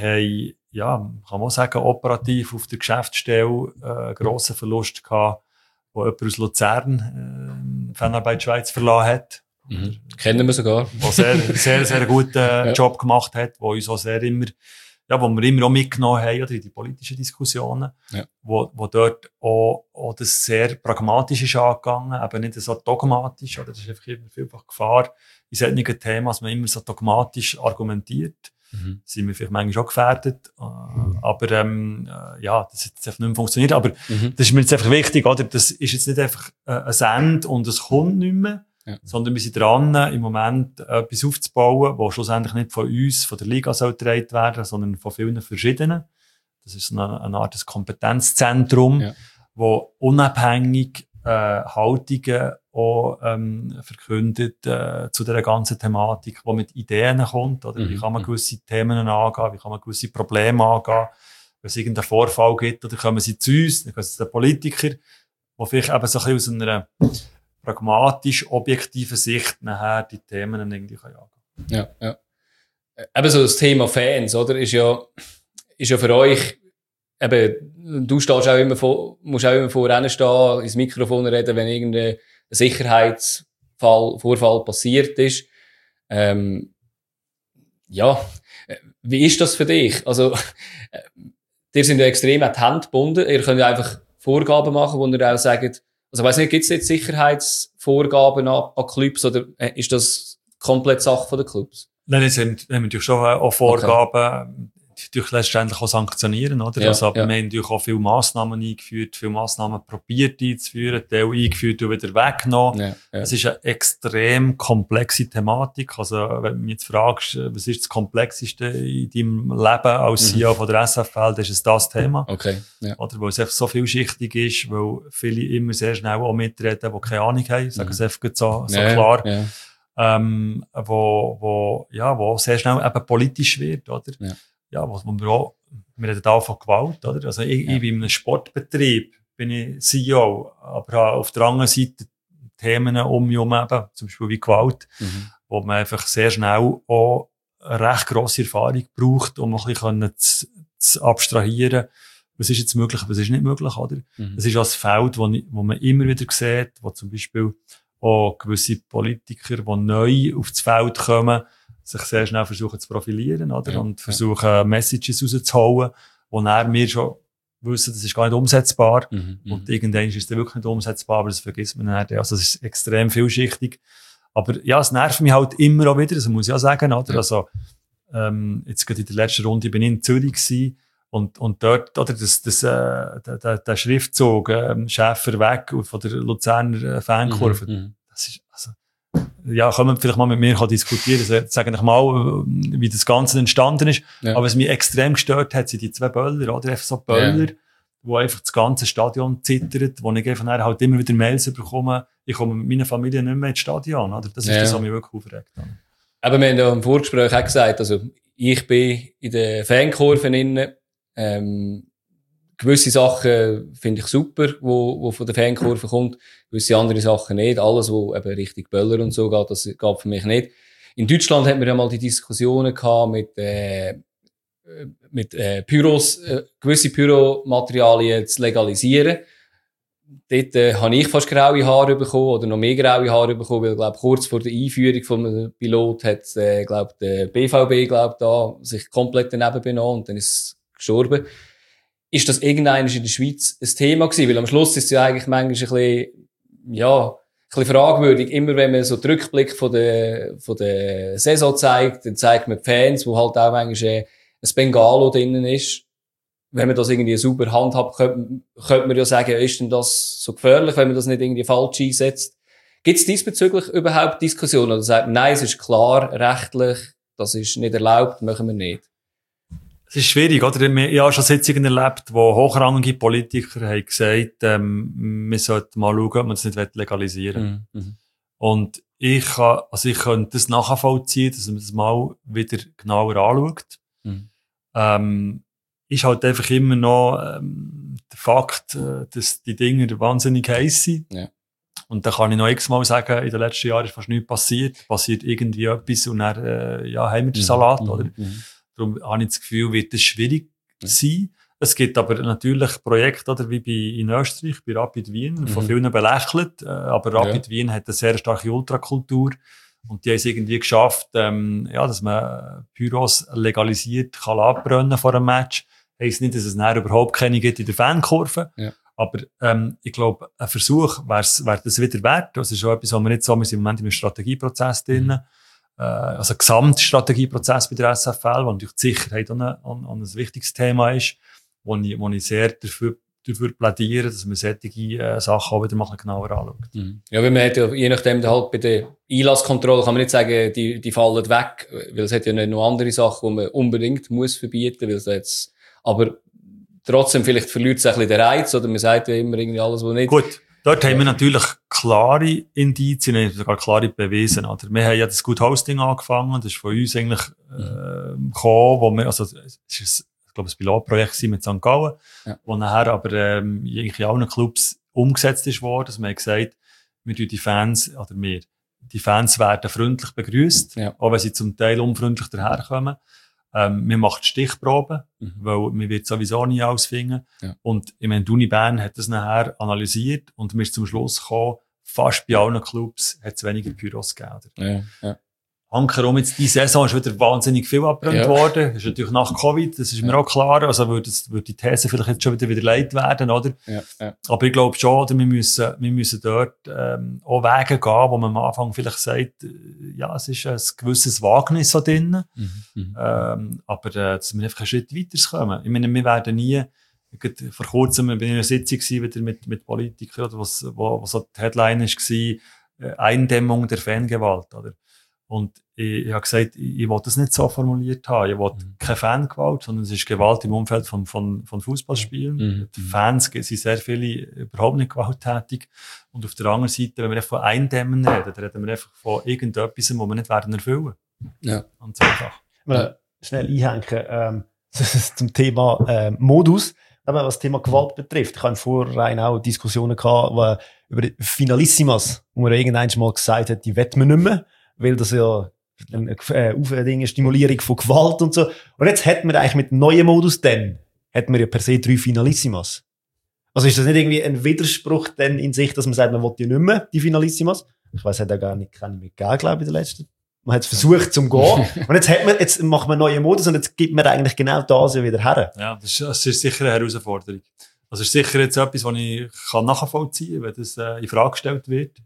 ja, kann man sagen, operativ auf der Geschäftsstelle, grossen Verlust gehabt, wo jemand aus Luzern, Fanarbeit Schweiz verlassen hat. Kennen wir sogar. Der sehr guten Job gemacht hat, wo uns auch sehr immer, ja, wo wir immer auch mitgenommen haben, oder in die politischen Diskussionen, wo dort auch das sehr pragmatisch ist angegangen, aber nicht so dogmatisch, oder? Das ist einfach immer vielfach Gefahr in solchen Themen, dass man immer so dogmatisch argumentiert. Sind wir vielleicht manchmal auch gefährdet, aber ja, das hat jetzt einfach nicht mehr funktioniert, aber das ist mir jetzt einfach wichtig, oder? Das ist jetzt nicht einfach ein Send und es kommt nicht mehr, sondern wir sind dran, im Moment etwas aufzubauen, was schlussendlich nicht von uns, von der Liga soll getragen werden, sondern von vielen verschiedenen. Das ist eine Art Kompetenzzentrum, wo unabhängig Haltungen auch verkündet zu dieser ganzen Thematik, die mit Ideen kommt, oder? Wie kann man gewisse Themen angehen, wie kann man gewisse Probleme angehen, wenn es irgendeinen Vorfall gibt, oder kommen sie zu uns, dann kommen sie zu den Politikern, die vielleicht eben so ein bisschen aus einer pragmatisch objektiven Sicht nachher die Themen irgendwie angehen. Ja. Eben so das Thema Fans, oder? Ist ja für euch, eben, du stehst auch immer musst auch immer vorne stehen, ins Mikrofon reden, wenn irgendein Vorfall passiert ist. Ja, wie ist das für dich? Also, ihr sind ja extrem an die Hand gebunden. Ihr könnt ja einfach Vorgaben machen, wo ihr auch sagt, also, ich weiss nicht, gibt es jetzt Sicherheitsvorgaben an Clubs oder ist das komplett Sache der Clubs? Nein, es haben natürlich schon auch Vorgaben, die letztendlich auch sanktionieren, oder? Ja, also, aber wir haben natürlich auch viele Massnahmen eingeführt, viele Massnahmen probiert einzuführen, Teil eingeführt und wieder weggenommen. Ja. Es ist eine extrem komplexe Thematik. Also, wenn du mich jetzt fragst, was ist das Komplexeste in deinem Leben als CEO von der SFL, dann ist es das Thema. Okay. Ja. Oder? Weil es einfach so vielschichtig ist, weil viele immer sehr schnell auch mitreden, die keine Ahnung haben, sagen es einfach so klar. Ja. Wo sehr schnell eben politisch wird, oder? Ja, wir reden da von Gewalt, oder? Also, ich bin in einem Sportbetrieb, bin ich CEO, aber habe auf der anderen Seite Themen um mich herum, eben, zum Beispiel wie Gewalt, wo man einfach sehr schnell auch eine recht grosse Erfahrung braucht, um ein bisschen zu abstrahieren, was ist jetzt möglich, was ist nicht möglich, oder? Das ist auch ein Feld, wo man immer wieder sieht, wo zum Beispiel auch gewisse Politiker, die neu aufs Feld kommen, sich sehr schnell versuchen zu profilieren, oder? Und versuchen, Messages rauszuholen, wo dann wir schon wissen, das ist gar nicht umsetzbar. Und irgendwann ist es dann wirklich nicht umsetzbar, aber das vergisst man dann. Also, es ist extrem vielschichtig. Aber ja, es nervt mich halt immer auch wieder, das muss ich auch sagen, oder? Also, jetzt gerade in der letzten Runde bin ich in Zürich gewesen, und dort, oder, der Schriftzug, Schäfer weg von der Luzerner Fankurve, das ist, also, ja, können wir vielleicht mal mit mir diskutieren, sagen wir mal, wie das Ganze entstanden ist. Aber was mich extrem gestört hat, sind die zwei Böller, oder? Einfach so Böller, wo einfach das ganze Stadion zittert, wo ich einfach halt immer wieder Mails bekomme, ich komme mit meiner Familie nicht mehr ins Stadion, oder? Das ist das, was mich wirklich aufregt. Aber wir haben ja im Vorgespräch auch gesagt, also, ich bin in den Fankurven innen, gewisse Sachen finde ich super, wo von der Fankurve kommt, gewisse andere Sachen nicht. Alles, wo eben Richtung Böller und so geht, das geht für mich nicht. In Deutschland hatten wir ja mal die Diskussionen gehabt mit Pyros, gewisse Pyromaterialien zu legalisieren. Dort habe ich fast graue Haare bekommen oder noch mehr graue Haare bekommen, weil, glaube kurz vor der Einführung vom Pilot hat, der BVB, da sich komplett daneben benommen und dann ist es gestorben. ist das irgendwann in der Schweiz ein Thema gewesen? Weil am Schluss ist es ja eigentlich manchmal ein bisschen, ja, ein bisschen fragwürdig. Immer wenn man so den Rückblick von der Saison zeigt, dann zeigt man die Fans, wo halt auch manchmal ein Bengalo drinnen ist. Wenn man das irgendwie sauber handhabt, könnte man ja sagen, ist denn das so gefährlich, wenn man das nicht irgendwie falsch einsetzt? Gibt es diesbezüglich überhaupt Diskussionen? Oder sagt man, nein, es ist klar, rechtlich, das ist nicht erlaubt, machen wir nicht? Es ist schwierig, oder? Ich habe schon Sitzungen erlebt, wo hochrangige Politiker haben gesagt, wir sollten mal schauen, ob man das nicht legalisieren will. Und ich könnte das nachvollziehen, dass man das mal wieder genauer anschaut. Ist halt einfach immer noch der Fakt, dass die Dinger wahnsinnig heiß sind. Ja. Und da kann ich noch x-mal sagen, in den letzten Jahren ist fast nichts passiert. Passiert irgendwie etwas und dann haben wir den Salat. Oder? Darum habe ich das Gefühl, wird es schwierig sein. Es gibt aber natürlich Projekte, oder, wie in Österreich, bei Rapid Wien, von vielen belächelt. Aber Rapid Wien hat eine sehr starke Ultrakultur. Und die haben es irgendwie geschafft, dass man Pyros legalisiert kann abbrennen vor einem Match. Heisst nicht, dass es nachher überhaupt keine gibt in der Fankurve. Ja. Aber ich glaube, ein Versuch wäre das wieder wert. Das ist schon etwas, was wir jetzt so, wir sind im Moment in einem Strategieprozess drin. Also ein Gesamtstrategieprozess bei der SFL, wo natürlich die Sicherheit auch ein wichtiges Thema ist, wo ich sehr dafür plädiere, dass man solche Sachen auch wieder mal genauer anschaut. Ja, weil man hat ja, je nachdem halt bei der Einlasskontrolle kann man nicht sagen, die fallen weg, weil es hat ja nicht noch andere Sachen, die man unbedingt muss verbieten, weil es jetzt, aber trotzdem vielleicht verliert es ein bisschen den Reiz, oder man sagt ja immer irgendwie alles, was nicht. Gut. Dort haben wir natürlich klare Indizien, sogar klare Beweisen. Oder? Wir haben ja das Good Hosting angefangen, das ist von uns eigentlich gekommen, wo wir, also es ist, ich glaube, ein Pilotprojekt mit St. Gallen, wo nachher aber eigentlich in allen Clubs umgesetzt ist worden, dass wir gesagt, wir tun die Fans, oder die Fans werden freundlich begrüßt, auch wenn sie zum Teil unfreundlich daherkommen. Wir machen Stichproben, weil man wird sowieso nie ausfinden. Ja. Und ich meine, die Uni Bern hat das nachher analysiert und wir sind zum Schluss gekommen, fast bei allen Clubs hat es weniger Pyros gegeben. Ja. Hankerum jetzt, die Saison ist wieder wahnsinnig viel abbrennt worden. Das ist natürlich nach Covid, das ist mir auch klar. Also würde die These vielleicht jetzt schon wieder leid werden, oder? Ja. Aber ich glaube schon, oder wir müssen dort auch Wege gehen, wo man am Anfang vielleicht sagt, es ist ein gewisses Wagnis so drin. Aber dass wir einfach einen Schritt weiter kommen. Ich meine, wir werden nie, vor kurzem bin ich in einer Sitzung wieder mit Politikern, oder, wo so die Headline war, Eindämmung der Fangewalt, oder? Und ich habe gesagt, ich will das nicht so formuliert haben. Ich will keine Fangewalt, sondern es ist Gewalt im Umfeld von Fußballspielen. Die Fans sind sehr viele überhaupt nicht gewalttätig. Und auf der anderen Seite, wenn wir von Eindämmen reden, dann reden wir einfach von irgendetwas, was wir nicht werden erfüllen. Ja. Und so Sachen. Schnell einhängen, zum Thema Modus. Aber was das Thema Gewalt betrifft, ich habe vorhin auch Diskussionen gehabt, über die Finalissimas, wo man irgendwann mal gesagt hat, die wetten wir nicht mehr. Weil das ja eine Stimulierung von Gewalt und so. Und jetzt hat man eigentlich mit dem neuen Modus hat man ja per se 3 Finalissimas. Also ist das nicht irgendwie ein Widerspruch denn in sich, dass man sagt, man will ja nicht mehr die Finalissimas? Ich weiss, hat ja gar nicht mehr gegeben, glaube ich, in der letzten. Man hat es versucht zum Gehen. Und jetzt macht man einen neuen Modus und jetzt gibt man eigentlich genau das ja wieder her. Ja, das ist sicher eine Herausforderung. Das ist sicher jetzt etwas, was ich nachvollziehen kann, wenn das in Frage gestellt wird.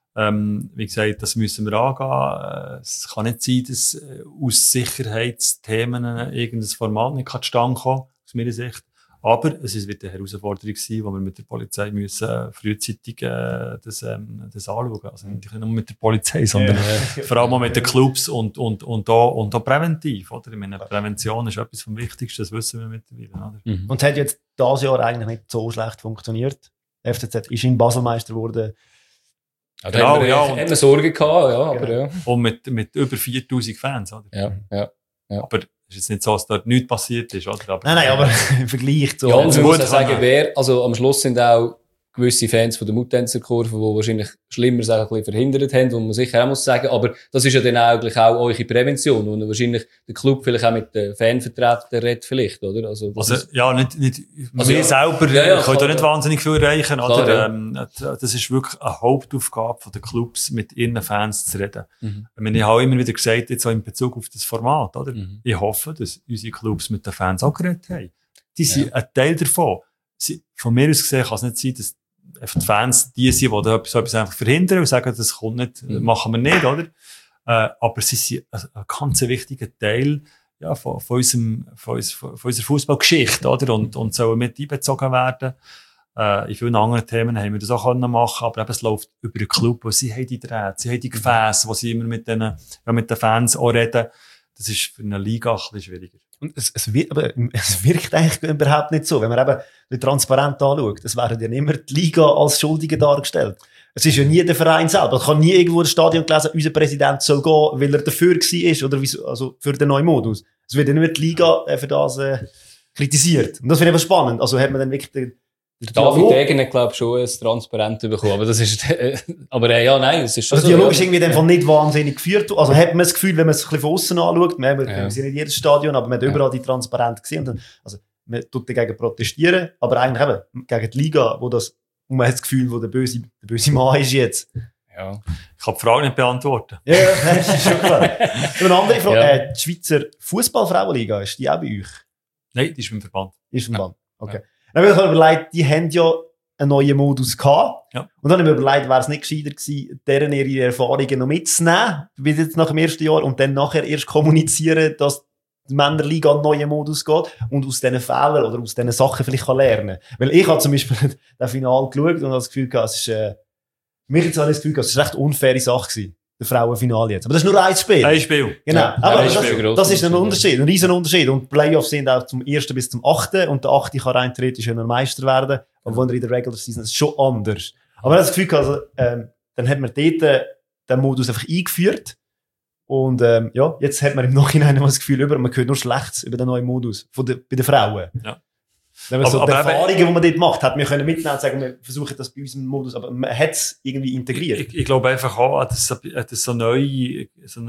Wie gesagt, das müssen wir angehen. Es kann nicht sein, dass aus Sicherheitsthemen irgendein Format nicht zustande kommen, aus meiner Sicht. Aber es wird eine Herausforderung sein, wo wir mit der Polizei müssen frühzeitig das anschauen. Also nicht nur mit der Polizei, sondern vor allem auch mit den Clubs und auch präventiv. Oder? Ich meine, Prävention ist etwas vom Wichtigsten, das wissen wir mittlerweile. Oder? Und es hat jetzt dieses Jahr eigentlich nicht so schlecht funktioniert. FCZ ist in Basel Meister geworden. Ja, genau, haben wir Sorge gehabt, aber ja. Und mit über 4000 Fans, oder? Ja. Aber es ist jetzt nicht so, dass dort nichts passiert ist, oder? Aber nein, aber im Vergleich zu... Ja, und man muss auch sagen, also am Schluss sind auch gewisse Fans von der Muttenzerkurve, die wahrscheinlich Schlimmeres auch ein bisschen verhindert haben, wo man sicher auch muss sagen, aber das ist ja dann eigentlich auch eure Prävention, und wahrscheinlich der Club vielleicht auch mit den Fanvertretern redet vielleicht, oder? Also ja, nicht also wir selber können da nicht wahnsinnig viel erreichen, oder? Klar, das ist wirklich eine Hauptaufgabe der Clubs, mit ihren Fans zu reden. Ich habe immer wieder gesagt, jetzt auch in Bezug auf das Format, oder? Ich hoffe, dass unsere Clubs mit den Fans auch geredet haben. die sind ein Teil davon. Von mir aus gesehen kann es nicht sein, dass einfach die Fans die sind, die da so etwas einfach verhindern und sagen, das kommt nicht, machen wir nicht, oder? Aber sie sind ein ganz wichtiger Teil ja, von unserer Fußballgeschichte, oder? Und sollen mit einbezogen werden. In vielen anderen Themen haben wir das auch machen können, aber eben, es läuft über den Club, wo sie haben die Drähte, sie haben die Gefäße, wo sie immer mit den Fans auch reden. Das ist für eine Liga ein bisschen schwieriger. Und es wirkt eigentlich überhaupt nicht so. Wenn man eben nicht transparent anschaut, es werden ja immer die Liga als Schuldige dargestellt. Es ist ja nie der Verein selber. Ich kann nie irgendwo das Stadion gelesen, unser Präsident soll gehen, weil er dafür war, oder also für den neuen Modus. Es wird ja nur die Liga für das kritisiert. Und das finde ich einfach spannend. Also hat man dann wirklich den David Degen hat, glaube ich, schon ein Transparent bekommen. Aber das ist, ja, nein, es ist schon also so. Also Dialog ist irgendwie in dem Fall nicht wahnsinnig geführt. Also hat man das Gefühl, wenn man es ein bisschen von außen anschaut, wir sind nicht jedes Stadion, aber man hat überall die Transparente gesehen. Und dann, also, man tut dagegen protestieren, aber eigentlich eben gegen die Liga, wo man hat das Gefühl, wo der böse Mann ist jetzt. Ja. Ich kann die Frage nicht beantworten. Ja, das ist schon klar. Und eine andere Frage, die Schweizer Fußball-Frauenliga, ist die auch bei euch? Nein, die ist im Verband. Ist im Verband, okay. Dann habe ich mir überlegt, die haben ja einen neuen Modus gehabt. Ja. Und dann habe ich mir überlegt, wäre es nicht gescheiter gewesen, deren ihre Erfahrungen noch mitzunehmen, wie jetzt nach dem ersten Jahr, und dann nachher erst kommunizieren, dass die Männerliga einen neuen Modus geht und aus diesen Fehlern oder aus diesen Sachen vielleicht lernen kann. Weil ich habe zum Beispiel das Finale geschaut und habe das Gefühl gehabt, es ist, mich jetzt habe ich das Gefühl gehabt, es ist eine recht unfaire Sache gewesen. Der Frauenfinale jetzt. Aber das ist nur ein Spiel. Ein Spiel. Genau. Ja, aber das ist ein Unterschied, ein riesen Unterschied. Und die Playoffs sind auch zum 1. bis zum 8. Und der 8. kann rein theoretisch ja noch Meister werden. Obwohl in der Regular Season ist schon anders. Aber ich habe das Gefühl, also, dann hat man dort den Modus einfach eingeführt. Und ja, jetzt hat man im Nachhinein noch das Gefühl, man hört nur Schlechtes über den neuen Modus bei den Frauen. Ja. Wenn man so die Erfahrungen, die man dort macht, hat man können mitnehmen und sagen, wir versuchen das bei unserem Modus, aber man hat es irgendwie integriert. Ich glaube einfach auch, dass so neue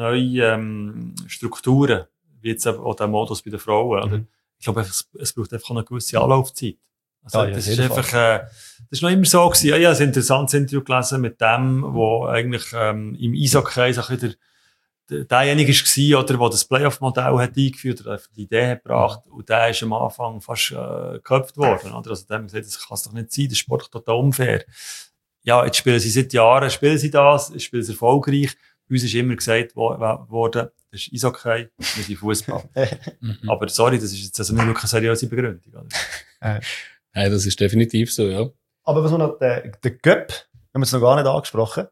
Strukturen, wie jetzt auch der Modus bei den Frauen, oder? Ich glaube einfach, es braucht einfach eine gewisse Anlaufzeit. Also, das ist einfach, das ist noch immer so gewesen. Ja, ich habe ein interessantes Interview gelesen mit dem, wo eigentlich, im Eishockey so ein bisschen derjenige war, oder, der das Playoff-Modell hat eingeführt oder die Idee hat gebracht. Und der ist am Anfang fast geköpft worden. Oder? Also, der hat gesagt, das kann es doch nicht sein, das ist sportlich total unfair. Ja, jetzt spielen sie seit Jahren, das, spielen sie erfolgreich. Bei uns ist immer gesagt worden, das ist Eishockey, wir sind Fußball. Aber sorry, das ist jetzt also nicht wirklich eine seriöse Begründung. Oder? Nein, das ist definitiv so, ja. Aber was noch der Cup, haben wir es noch gar nicht angesprochen,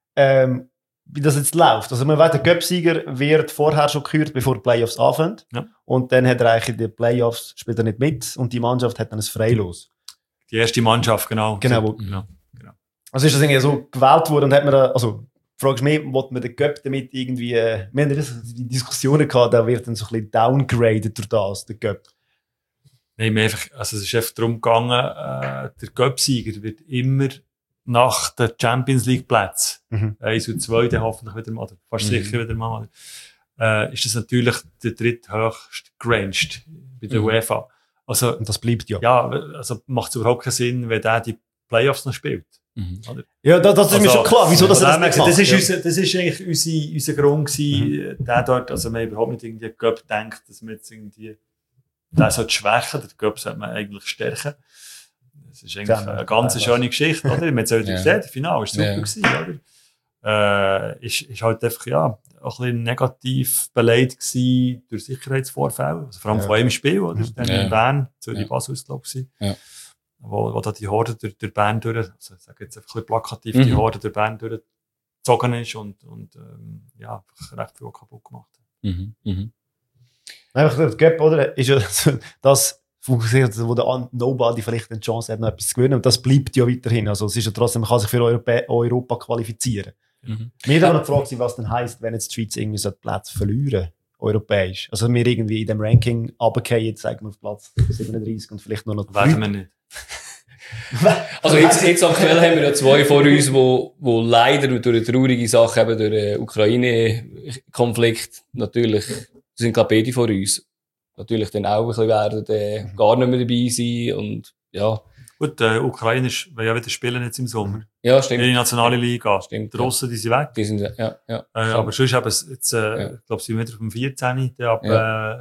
wie das jetzt läuft. Also man weiß, der Cup-Sieger wird vorher schon gekürt, bevor die Playoffs anfangen. Ja. Und dann hat er eigentlich in den Playoffs, spielt er nicht mit und die Mannschaft hat dann ein Freilos. Die erste Mannschaft, genau. Genau. Also ist das irgendwie so gewählt worden und hat man da, also fragst du mich, wollte man den Cup damit irgendwie, wir haben die Diskussionen gehabt, da wird dann so ein bisschen downgraded durch das, der Cup. Nein, also es ist einfach darum gegangen, der Cup-Sieger wird immer nach den Champions League Plätzen, 1 und 2, dann hoffentlich wieder mal, fast sicher wieder mal, ist das natürlich der dritthöchst geranged bei der UEFA. Also, und das bleibt ja. Ja, also macht es überhaupt keinen Sinn, wenn der die Playoffs noch spielt. Oder? Ja, das ist mir schon klar, wieso das nicht macht. Das ist eigentlich unser Grund gewesen, der dort, also man überhaupt nicht irgendwie Cup denkt, dass man jetzt irgendwie den sollte schwächen, den Cup sollte man eigentlich stärken. Das ist eigentlich eine ganz schöne Geschichte, oder? Man hat es heute gesehen, das Finale war super gewesen, oder? Ist halt einfach, ja, auch ein bisschen negativ beleidigt gewesen durch Sicherheitsvorfälle, also vor allem von einem Spiel, oder? Dann in Bern, Zürich Basel gewesen. Ja. Wo da die Horde durch Bern durch, also ich sage jetzt einfach ein bisschen plakativ, die Horde durch Bern durchgezogen ist und ja, einfach recht viel kaputt gemacht hat. Einfach der Cup, oder? Ist ja das, wo der Nobody vielleicht eine Chance hat, noch etwas zu gewinnen. Und das bleibt ja weiterhin. Also, es ist ja trotzdem, man kann sich für Europa qualifizieren. Mir dann noch gefragt, was denn heisst, wenn jetzt die Schweiz irgendwie so Plätze verlieren, europäisch. Also, wir irgendwie in dem Ranking runterfallen, sagen wir auf Platz 37 und vielleicht nur noch 3. Werden wir nicht. Also jetzt aktuell haben wir ja 2 vor uns, wo leider durch eine traurige Sache, eben durch den Ukraine-Konflikt, natürlich, sind glaube beide vor uns. Natürlich dann auch ein bisschen werden gar nicht mehr dabei sein und ja. Gut, Ukraine will ja wieder spielen jetzt im Sommer. Ja, stimmt. In die nationale Liga. Stimmt. Die Russen, die sind weg. Die sind, ja. Aber sonst eben, jetzt, ich glaube, sie sind wieder auf dem 14. Ab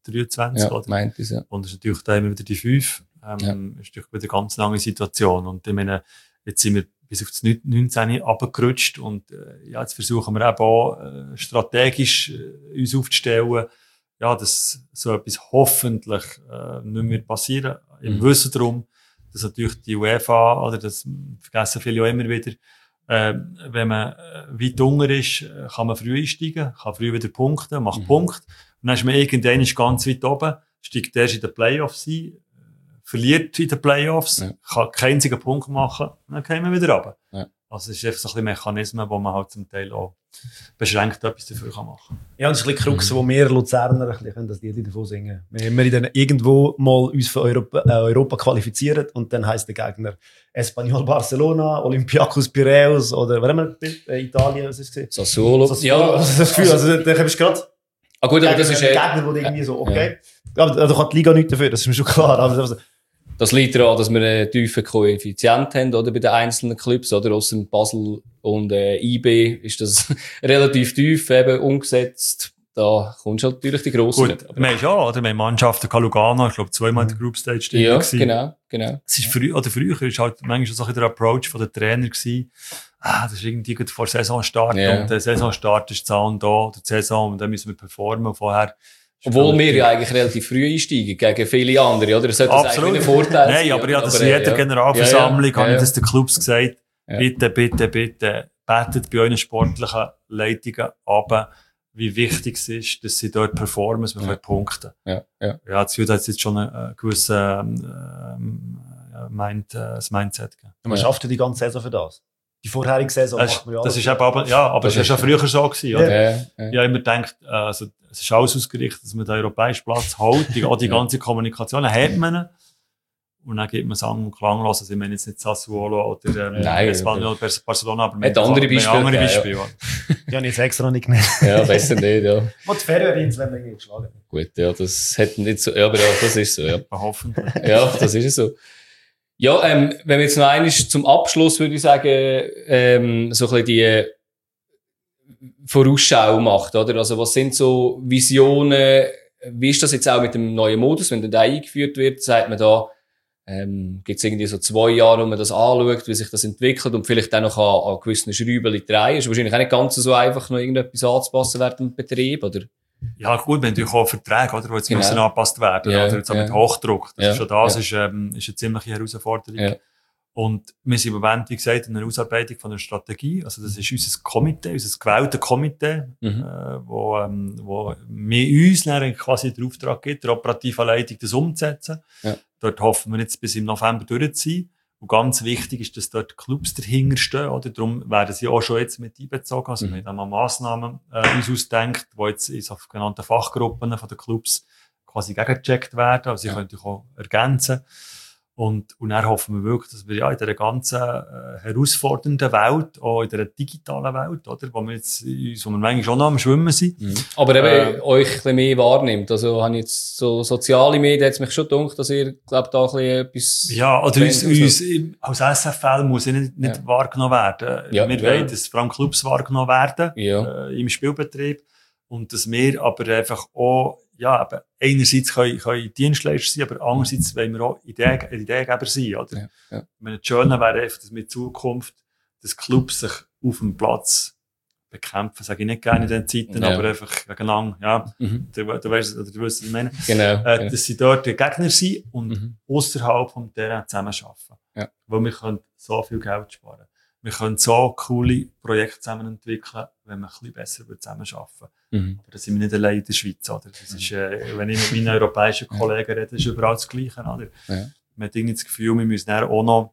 23, Ja, oder? meint es, ja. Und es ist natürlich da immer wieder die 5. Ist natürlich wieder eine ganz lange Situation. Und ich meine, jetzt sind wir bis auf das 19 runtergerutscht und ja, jetzt versuchen wir eben auch strategisch uns aufzustellen, ja, dass so etwas hoffentlich nicht mehr passieren. Im Wissen darum, dass natürlich die UEFA, oder das vergessen viele auch immer wieder, wenn man weit unten ist, kann man früh einsteigen, kann früh wieder punkten, macht Punkt. Und dann ist man irgendwann ganz weit oben, steigt erst in den Playoffs ein, verliert in den Playoffs, kann keinen einzigen Punkt machen, dann kommen wir wieder runter. Ja. Also es ist einfach so ein bisschen Mechanismen, wo man halt zum Teil auch beschränkt etwas dafür machen kann. Ja, und das ist ein bisschen Krux, wo wir Luzerner ein bisschen das Lied davon singen. Wir haben dann irgendwo mal uns für Europa qualifiziert und dann heisst der Gegner Espanyol Barcelona, Olympiakos Piraeus oder was haben wir Italien, was ist es? Sassuolo. Ja, das Gefühl, also da kommst du gerade gut, aber das ist Gegner, der irgendwie so, okay. Ja. Aber da kann die Liga nichts dafür, das ist mir schon klar. Aber das liegt daran, dass wir einen tiefen Koeffizient haben, oder, bei den einzelnen Clubs, oder, ausser Basel und IB ist das relativ tief eben umgesetzt. Da kommst du halt natürlich die Grossen. Gut, wir haben ja, oder? Wir haben Mannschaften, Lugano, ich glaube, zweimal in der Group Stage drin. Ja, gewesen. genau. Es ist früher ist halt manchmal so ein der Approach von den Trainer gewesen. Das ist irgendwie gut vor Saisonstart. Ja. Und der Saisonstart ist Zahn da, oder die Saison, und dann müssen wir performen. Und vorher obwohl wir ja eigentlich relativ früh einsteigen, gegen viele andere, oder? Das sollte absolut ein Vorteil sein. Nein, aber ja, das in jeder Generalversammlung habe ich das den Clubs gesagt. Ja. Bitte, betet bei euren sportlichen Leitungen ab, wie wichtig es ist, dass sie dort performen, dass wir können punkten. Ja. Ja, das wird jetzt schon ein gewisses Mindset geben. man schafft ja die ganze Saison für das. Die vorherige Saison macht man ja alles. Das ist aber, ja, aber das ist ja früher so gewesen, oder? Ja. Ja, immer denkt, also, es ist alles ausgerichtet, dass man den europäischen Platz hält, auch die ganze Kommunikation hat man. Und dann gibt man Sang und Klang los. Also ich meine jetzt nicht Sassuolo oder Espanyol oder Barcelona, aber mit andere Beispiele. Ja. Die habe ich jetzt extra nicht genannt. Ja, besser nicht, ja. Und die Ferien wenn wir irgendwie geschlagen. Gut, ja, das hätten nicht so, ja, aber ja, das ist so, ja. Hoffentlich. Ja, das ist so. Ja, wenn wir jetzt noch einmal zum Abschluss, würde ich sagen, so ein bisschen die Vorausschau macht, oder? Also, was sind so Visionen? Wie ist das jetzt auch mit dem neuen Modus? Wenn der eingeführt wird, sagt man da, gibt es irgendwie so 2 Jahre, wo man das anschaut, wie sich das entwickelt und vielleicht auch noch an gewissen Schrauben drehen. Ist wahrscheinlich auch nicht ganz so einfach, noch irgendetwas anzupassen während dem Betrieb, oder? Ja, gut, wir haben natürlich auch Verträge, oder, die jetzt müssen angepasst werden, ja, oder? Jetzt auch mit Hochdruck. Das ist schon das, ist eine ziemliche Herausforderung. Ja. Und wir sind im Moment, wie gesagt, in der Ausarbeitung von einer Strategie. Also, das ist unser Komitee, unser gewähltes Komitee, wo mir uns dann quasi den Auftrag gibt, der operativen Leitung das umzusetzen. Ja. Dort hoffen wir jetzt bis im November durchzuziehen. Und ganz wichtig ist, dass dort Clubs dahinter stehen, oder? Darum werden sie auch schon jetzt mit einbezogen. Also, wir haben mal Massnahmen, uns ausgedacht, die jetzt in sogenannten Fachgruppen von den Clubs quasi gegengecheckt werden. Also, sie können natürlich auch ergänzen. Und dann hoffen wir wirklich, dass wir ja in dieser ganzen herausfordernden Welt, auch in dieser digitalen Welt, oder, wo wir jetzt, wo wir manchmal schon noch am Schwimmen sind. Aber eben euch ein bisschen mehr wahrnimmt. Also, habe ich jetzt so soziale Medien, hat's mich schon gedacht, dass ihr, glaubt, da ein bisschen etwas... Ja, oder uns als SFL muss nicht wahrgenommen werden. Ja, wir wollen, dass vor allem Clubs wahrgenommen werden, im Spielbetrieb. Und dass wir aber einfach auch, ja, eben, einerseits können Dienstleister sein, aber andererseits wollen wir auch Ideengeber sein, oder? Ja. Das Schöne wäre einfach, dass wir in Zukunft, dass Clubs sich auf dem Platz bekämpfen, sage ich nicht gerne in diesen Zeiten, aber einfach gegeneinander, ja. Du weißt, oder du weißt, was ich meine. Genau. Dass sie dort die Gegner sind und außerhalb vom Terrain zusammenarbeiten. Ja. Weil wir können so viel Geld sparen. Wir können so coole Projekte zusammen entwickeln, wenn wir ein bisschen besser zusammenarbeiten. Aber da sind wir nicht allein in der Schweiz, oder? Das ist, wenn ich mit meinen europäischen Kollegen rede, ist überall das Gleiche, oder? Ja. Man hat irgendwie das Gefühl, wir müssen dann auch noch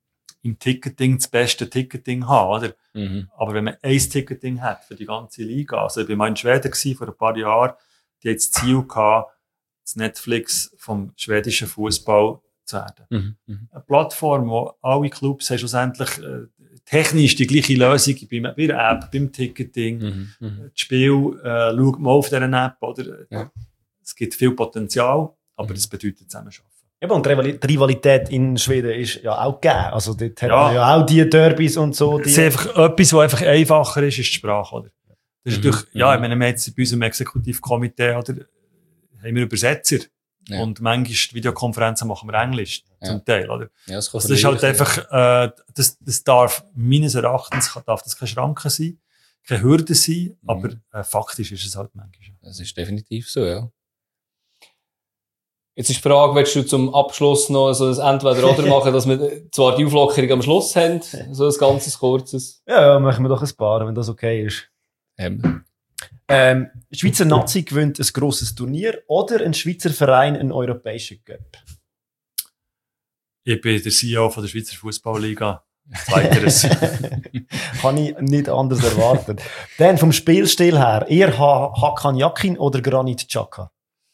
im Ticketing das beste Ticketing haben, oder? Aber wenn man ein Ticketing hat für die ganze Liga, also ich war mal in Schweden vor ein paar Jahren, die hat das Ziel gehabt, das Netflix vom schwedischen Fußball zu werden. Eine Plattform, wo alle Clubs haben schlussendlich technisch die gleiche Lösung bei der App, beim Ticketing, das Spiel, schaut man auf dieser App, oder? Ja. Es gibt viel Potenzial, aber das bedeutet Zusammenarbeiten. Eben, und die Rivalität in Schweden ist ja auch gegeben. Also, dort hat man ja auch die Derbys und so. Es ist einfach etwas, was einfach einfacher ist die Sprache, oder? Das ist natürlich, ja, ich meine, wir jetzt bei unserem Exekutivkomitee, oder, haben haben wir Übersetzer. Ja. Und manchmal die Videokonferenzen machen wir Englisch, zum Teil, oder? Ja, das Also das ist halt einfach, das darf, meines Erachtens, darf das keine Schranke sein, keine Hürde sein, aber faktisch ist es halt manchmal. Das ist definitiv so, ja. Jetzt ist die Frage, willst du zum Abschluss noch so ein Entweder-Oder machen, dass wir zwar die Auflockerung am Schluss haben, so ein ganzes kurzes. Ja, machen wir doch ein paar, wenn das okay ist. Schweizer Nazi gewinnt ein grosses Turnier oder ein Schweizer Verein einen europäischen Cup? Ich bin der CEO von der Schweizer Fußballliga. Weiteres. Habe ich nicht anders erwartet. Dann vom Spielstil her, eher Hakan Yakin oder Granit Xhaka?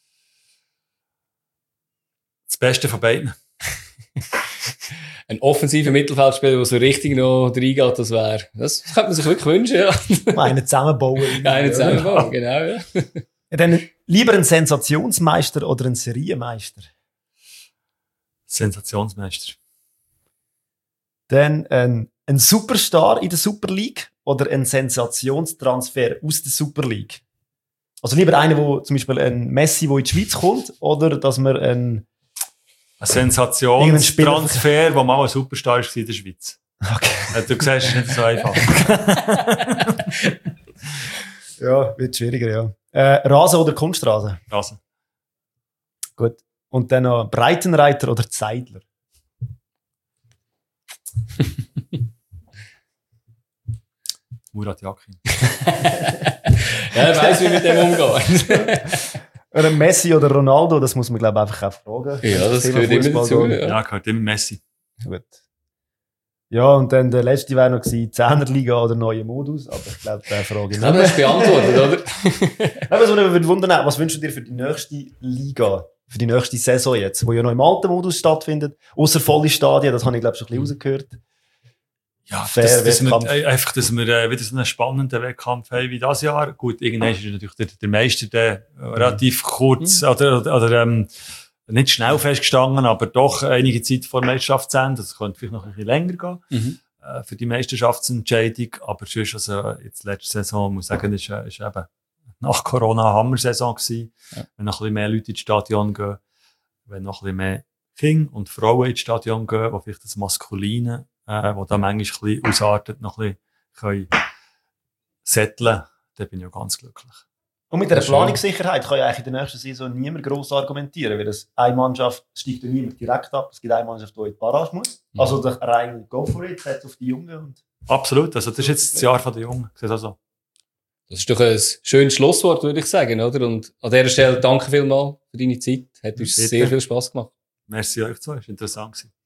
Das Beste von beiden. Ein offensiver Mittelfeldspieler, der so richtig noch reingeht, das könnte man sich wirklich wünschen, ja. Einen zusammenbauen. Einen zusammenbauen, genau, ja. Dann lieber ein Sensationsmeister oder ein Serienmeister? Sensationsmeister. Dann ein Superstar in der Super League oder ein Sensationstransfer aus der Super League? Also lieber einer, wo zum Beispiel ein Messi, der in die Schweiz kommt, oder dass man ein Sensationstransfer, der mal ein Superstar war in der Schweiz. Okay. Du siehst, es ist nicht so einfach. Ja, wird schwieriger, ja. Rasen oder Kunstrasen? Rasen. Gut. Und dann noch Breitenreiter oder Zeidler? Murat Yakin. Ja, er weiss, wie mit dem umgehen. Oder Messi oder Ronaldo, das muss man, glaube ich, einfach auch fragen. Ja, das Thema gehört immer Fußball dazu. geht. Ja, gehört immer Messi. Gut. Ja, und dann der letzte wäre noch gewesen, 10er-Liga oder neue Modus, aber ich glaube, diese Frage nicht. Aber das ist beantwortet, oder? Aber so würde wundern, was wünschst du dir für die nächste Liga, für die nächste Saison jetzt, wo ja noch im alten Modus stattfindet, außer volle Stadien, das habe ich, glaube ich, schon ein bisschen rausgehört. Ja, Fair dass wir, Wettkampf. einfach, dass wir wieder so einen spannenden Wettkampf haben wie das Jahr. Gut, irgendwann ist natürlich der Meister der relativ kurz oder nicht schnell festgestanden, aber doch einige Zeit vor Meisterschaftsende. Das könnte vielleicht noch ein bisschen länger gehen für die Meisterschaftsentscheidung. Aber sonst, also jetzt letzte Saison, muss ich sagen, ist eben nach Corona eine Hammer-Saison gewesen. Ja. Wenn noch ein bisschen mehr Leute ins Stadion gehen, wenn noch ein bisschen mehr Kinder und Frauen ins Stadion gehen, wo vielleicht das Maskuline wo da manchmal ein bisschen ausartet, noch ein bisschen setteln, dann bin ich auch ganz glücklich. Und mit der Planungssicherheit kann ja eigentlich in der nächsten Saison niemand gross argumentieren, weil das eine Mannschaft steigt ja niemand direkt ab, es gibt eine Mannschaft, die in die Barrage muss. Also der rein go for it, setzt auf die Jungen. Und absolut, also das ist jetzt das Jahr der Jungen. Also. Das ist doch ein schönes Schlusswort, würde ich sagen, oder? Und an dieser Stelle danke vielmals für deine Zeit, hat uns sehr viel Spass gemacht. Merci euch zwei, es war interessant gewesen.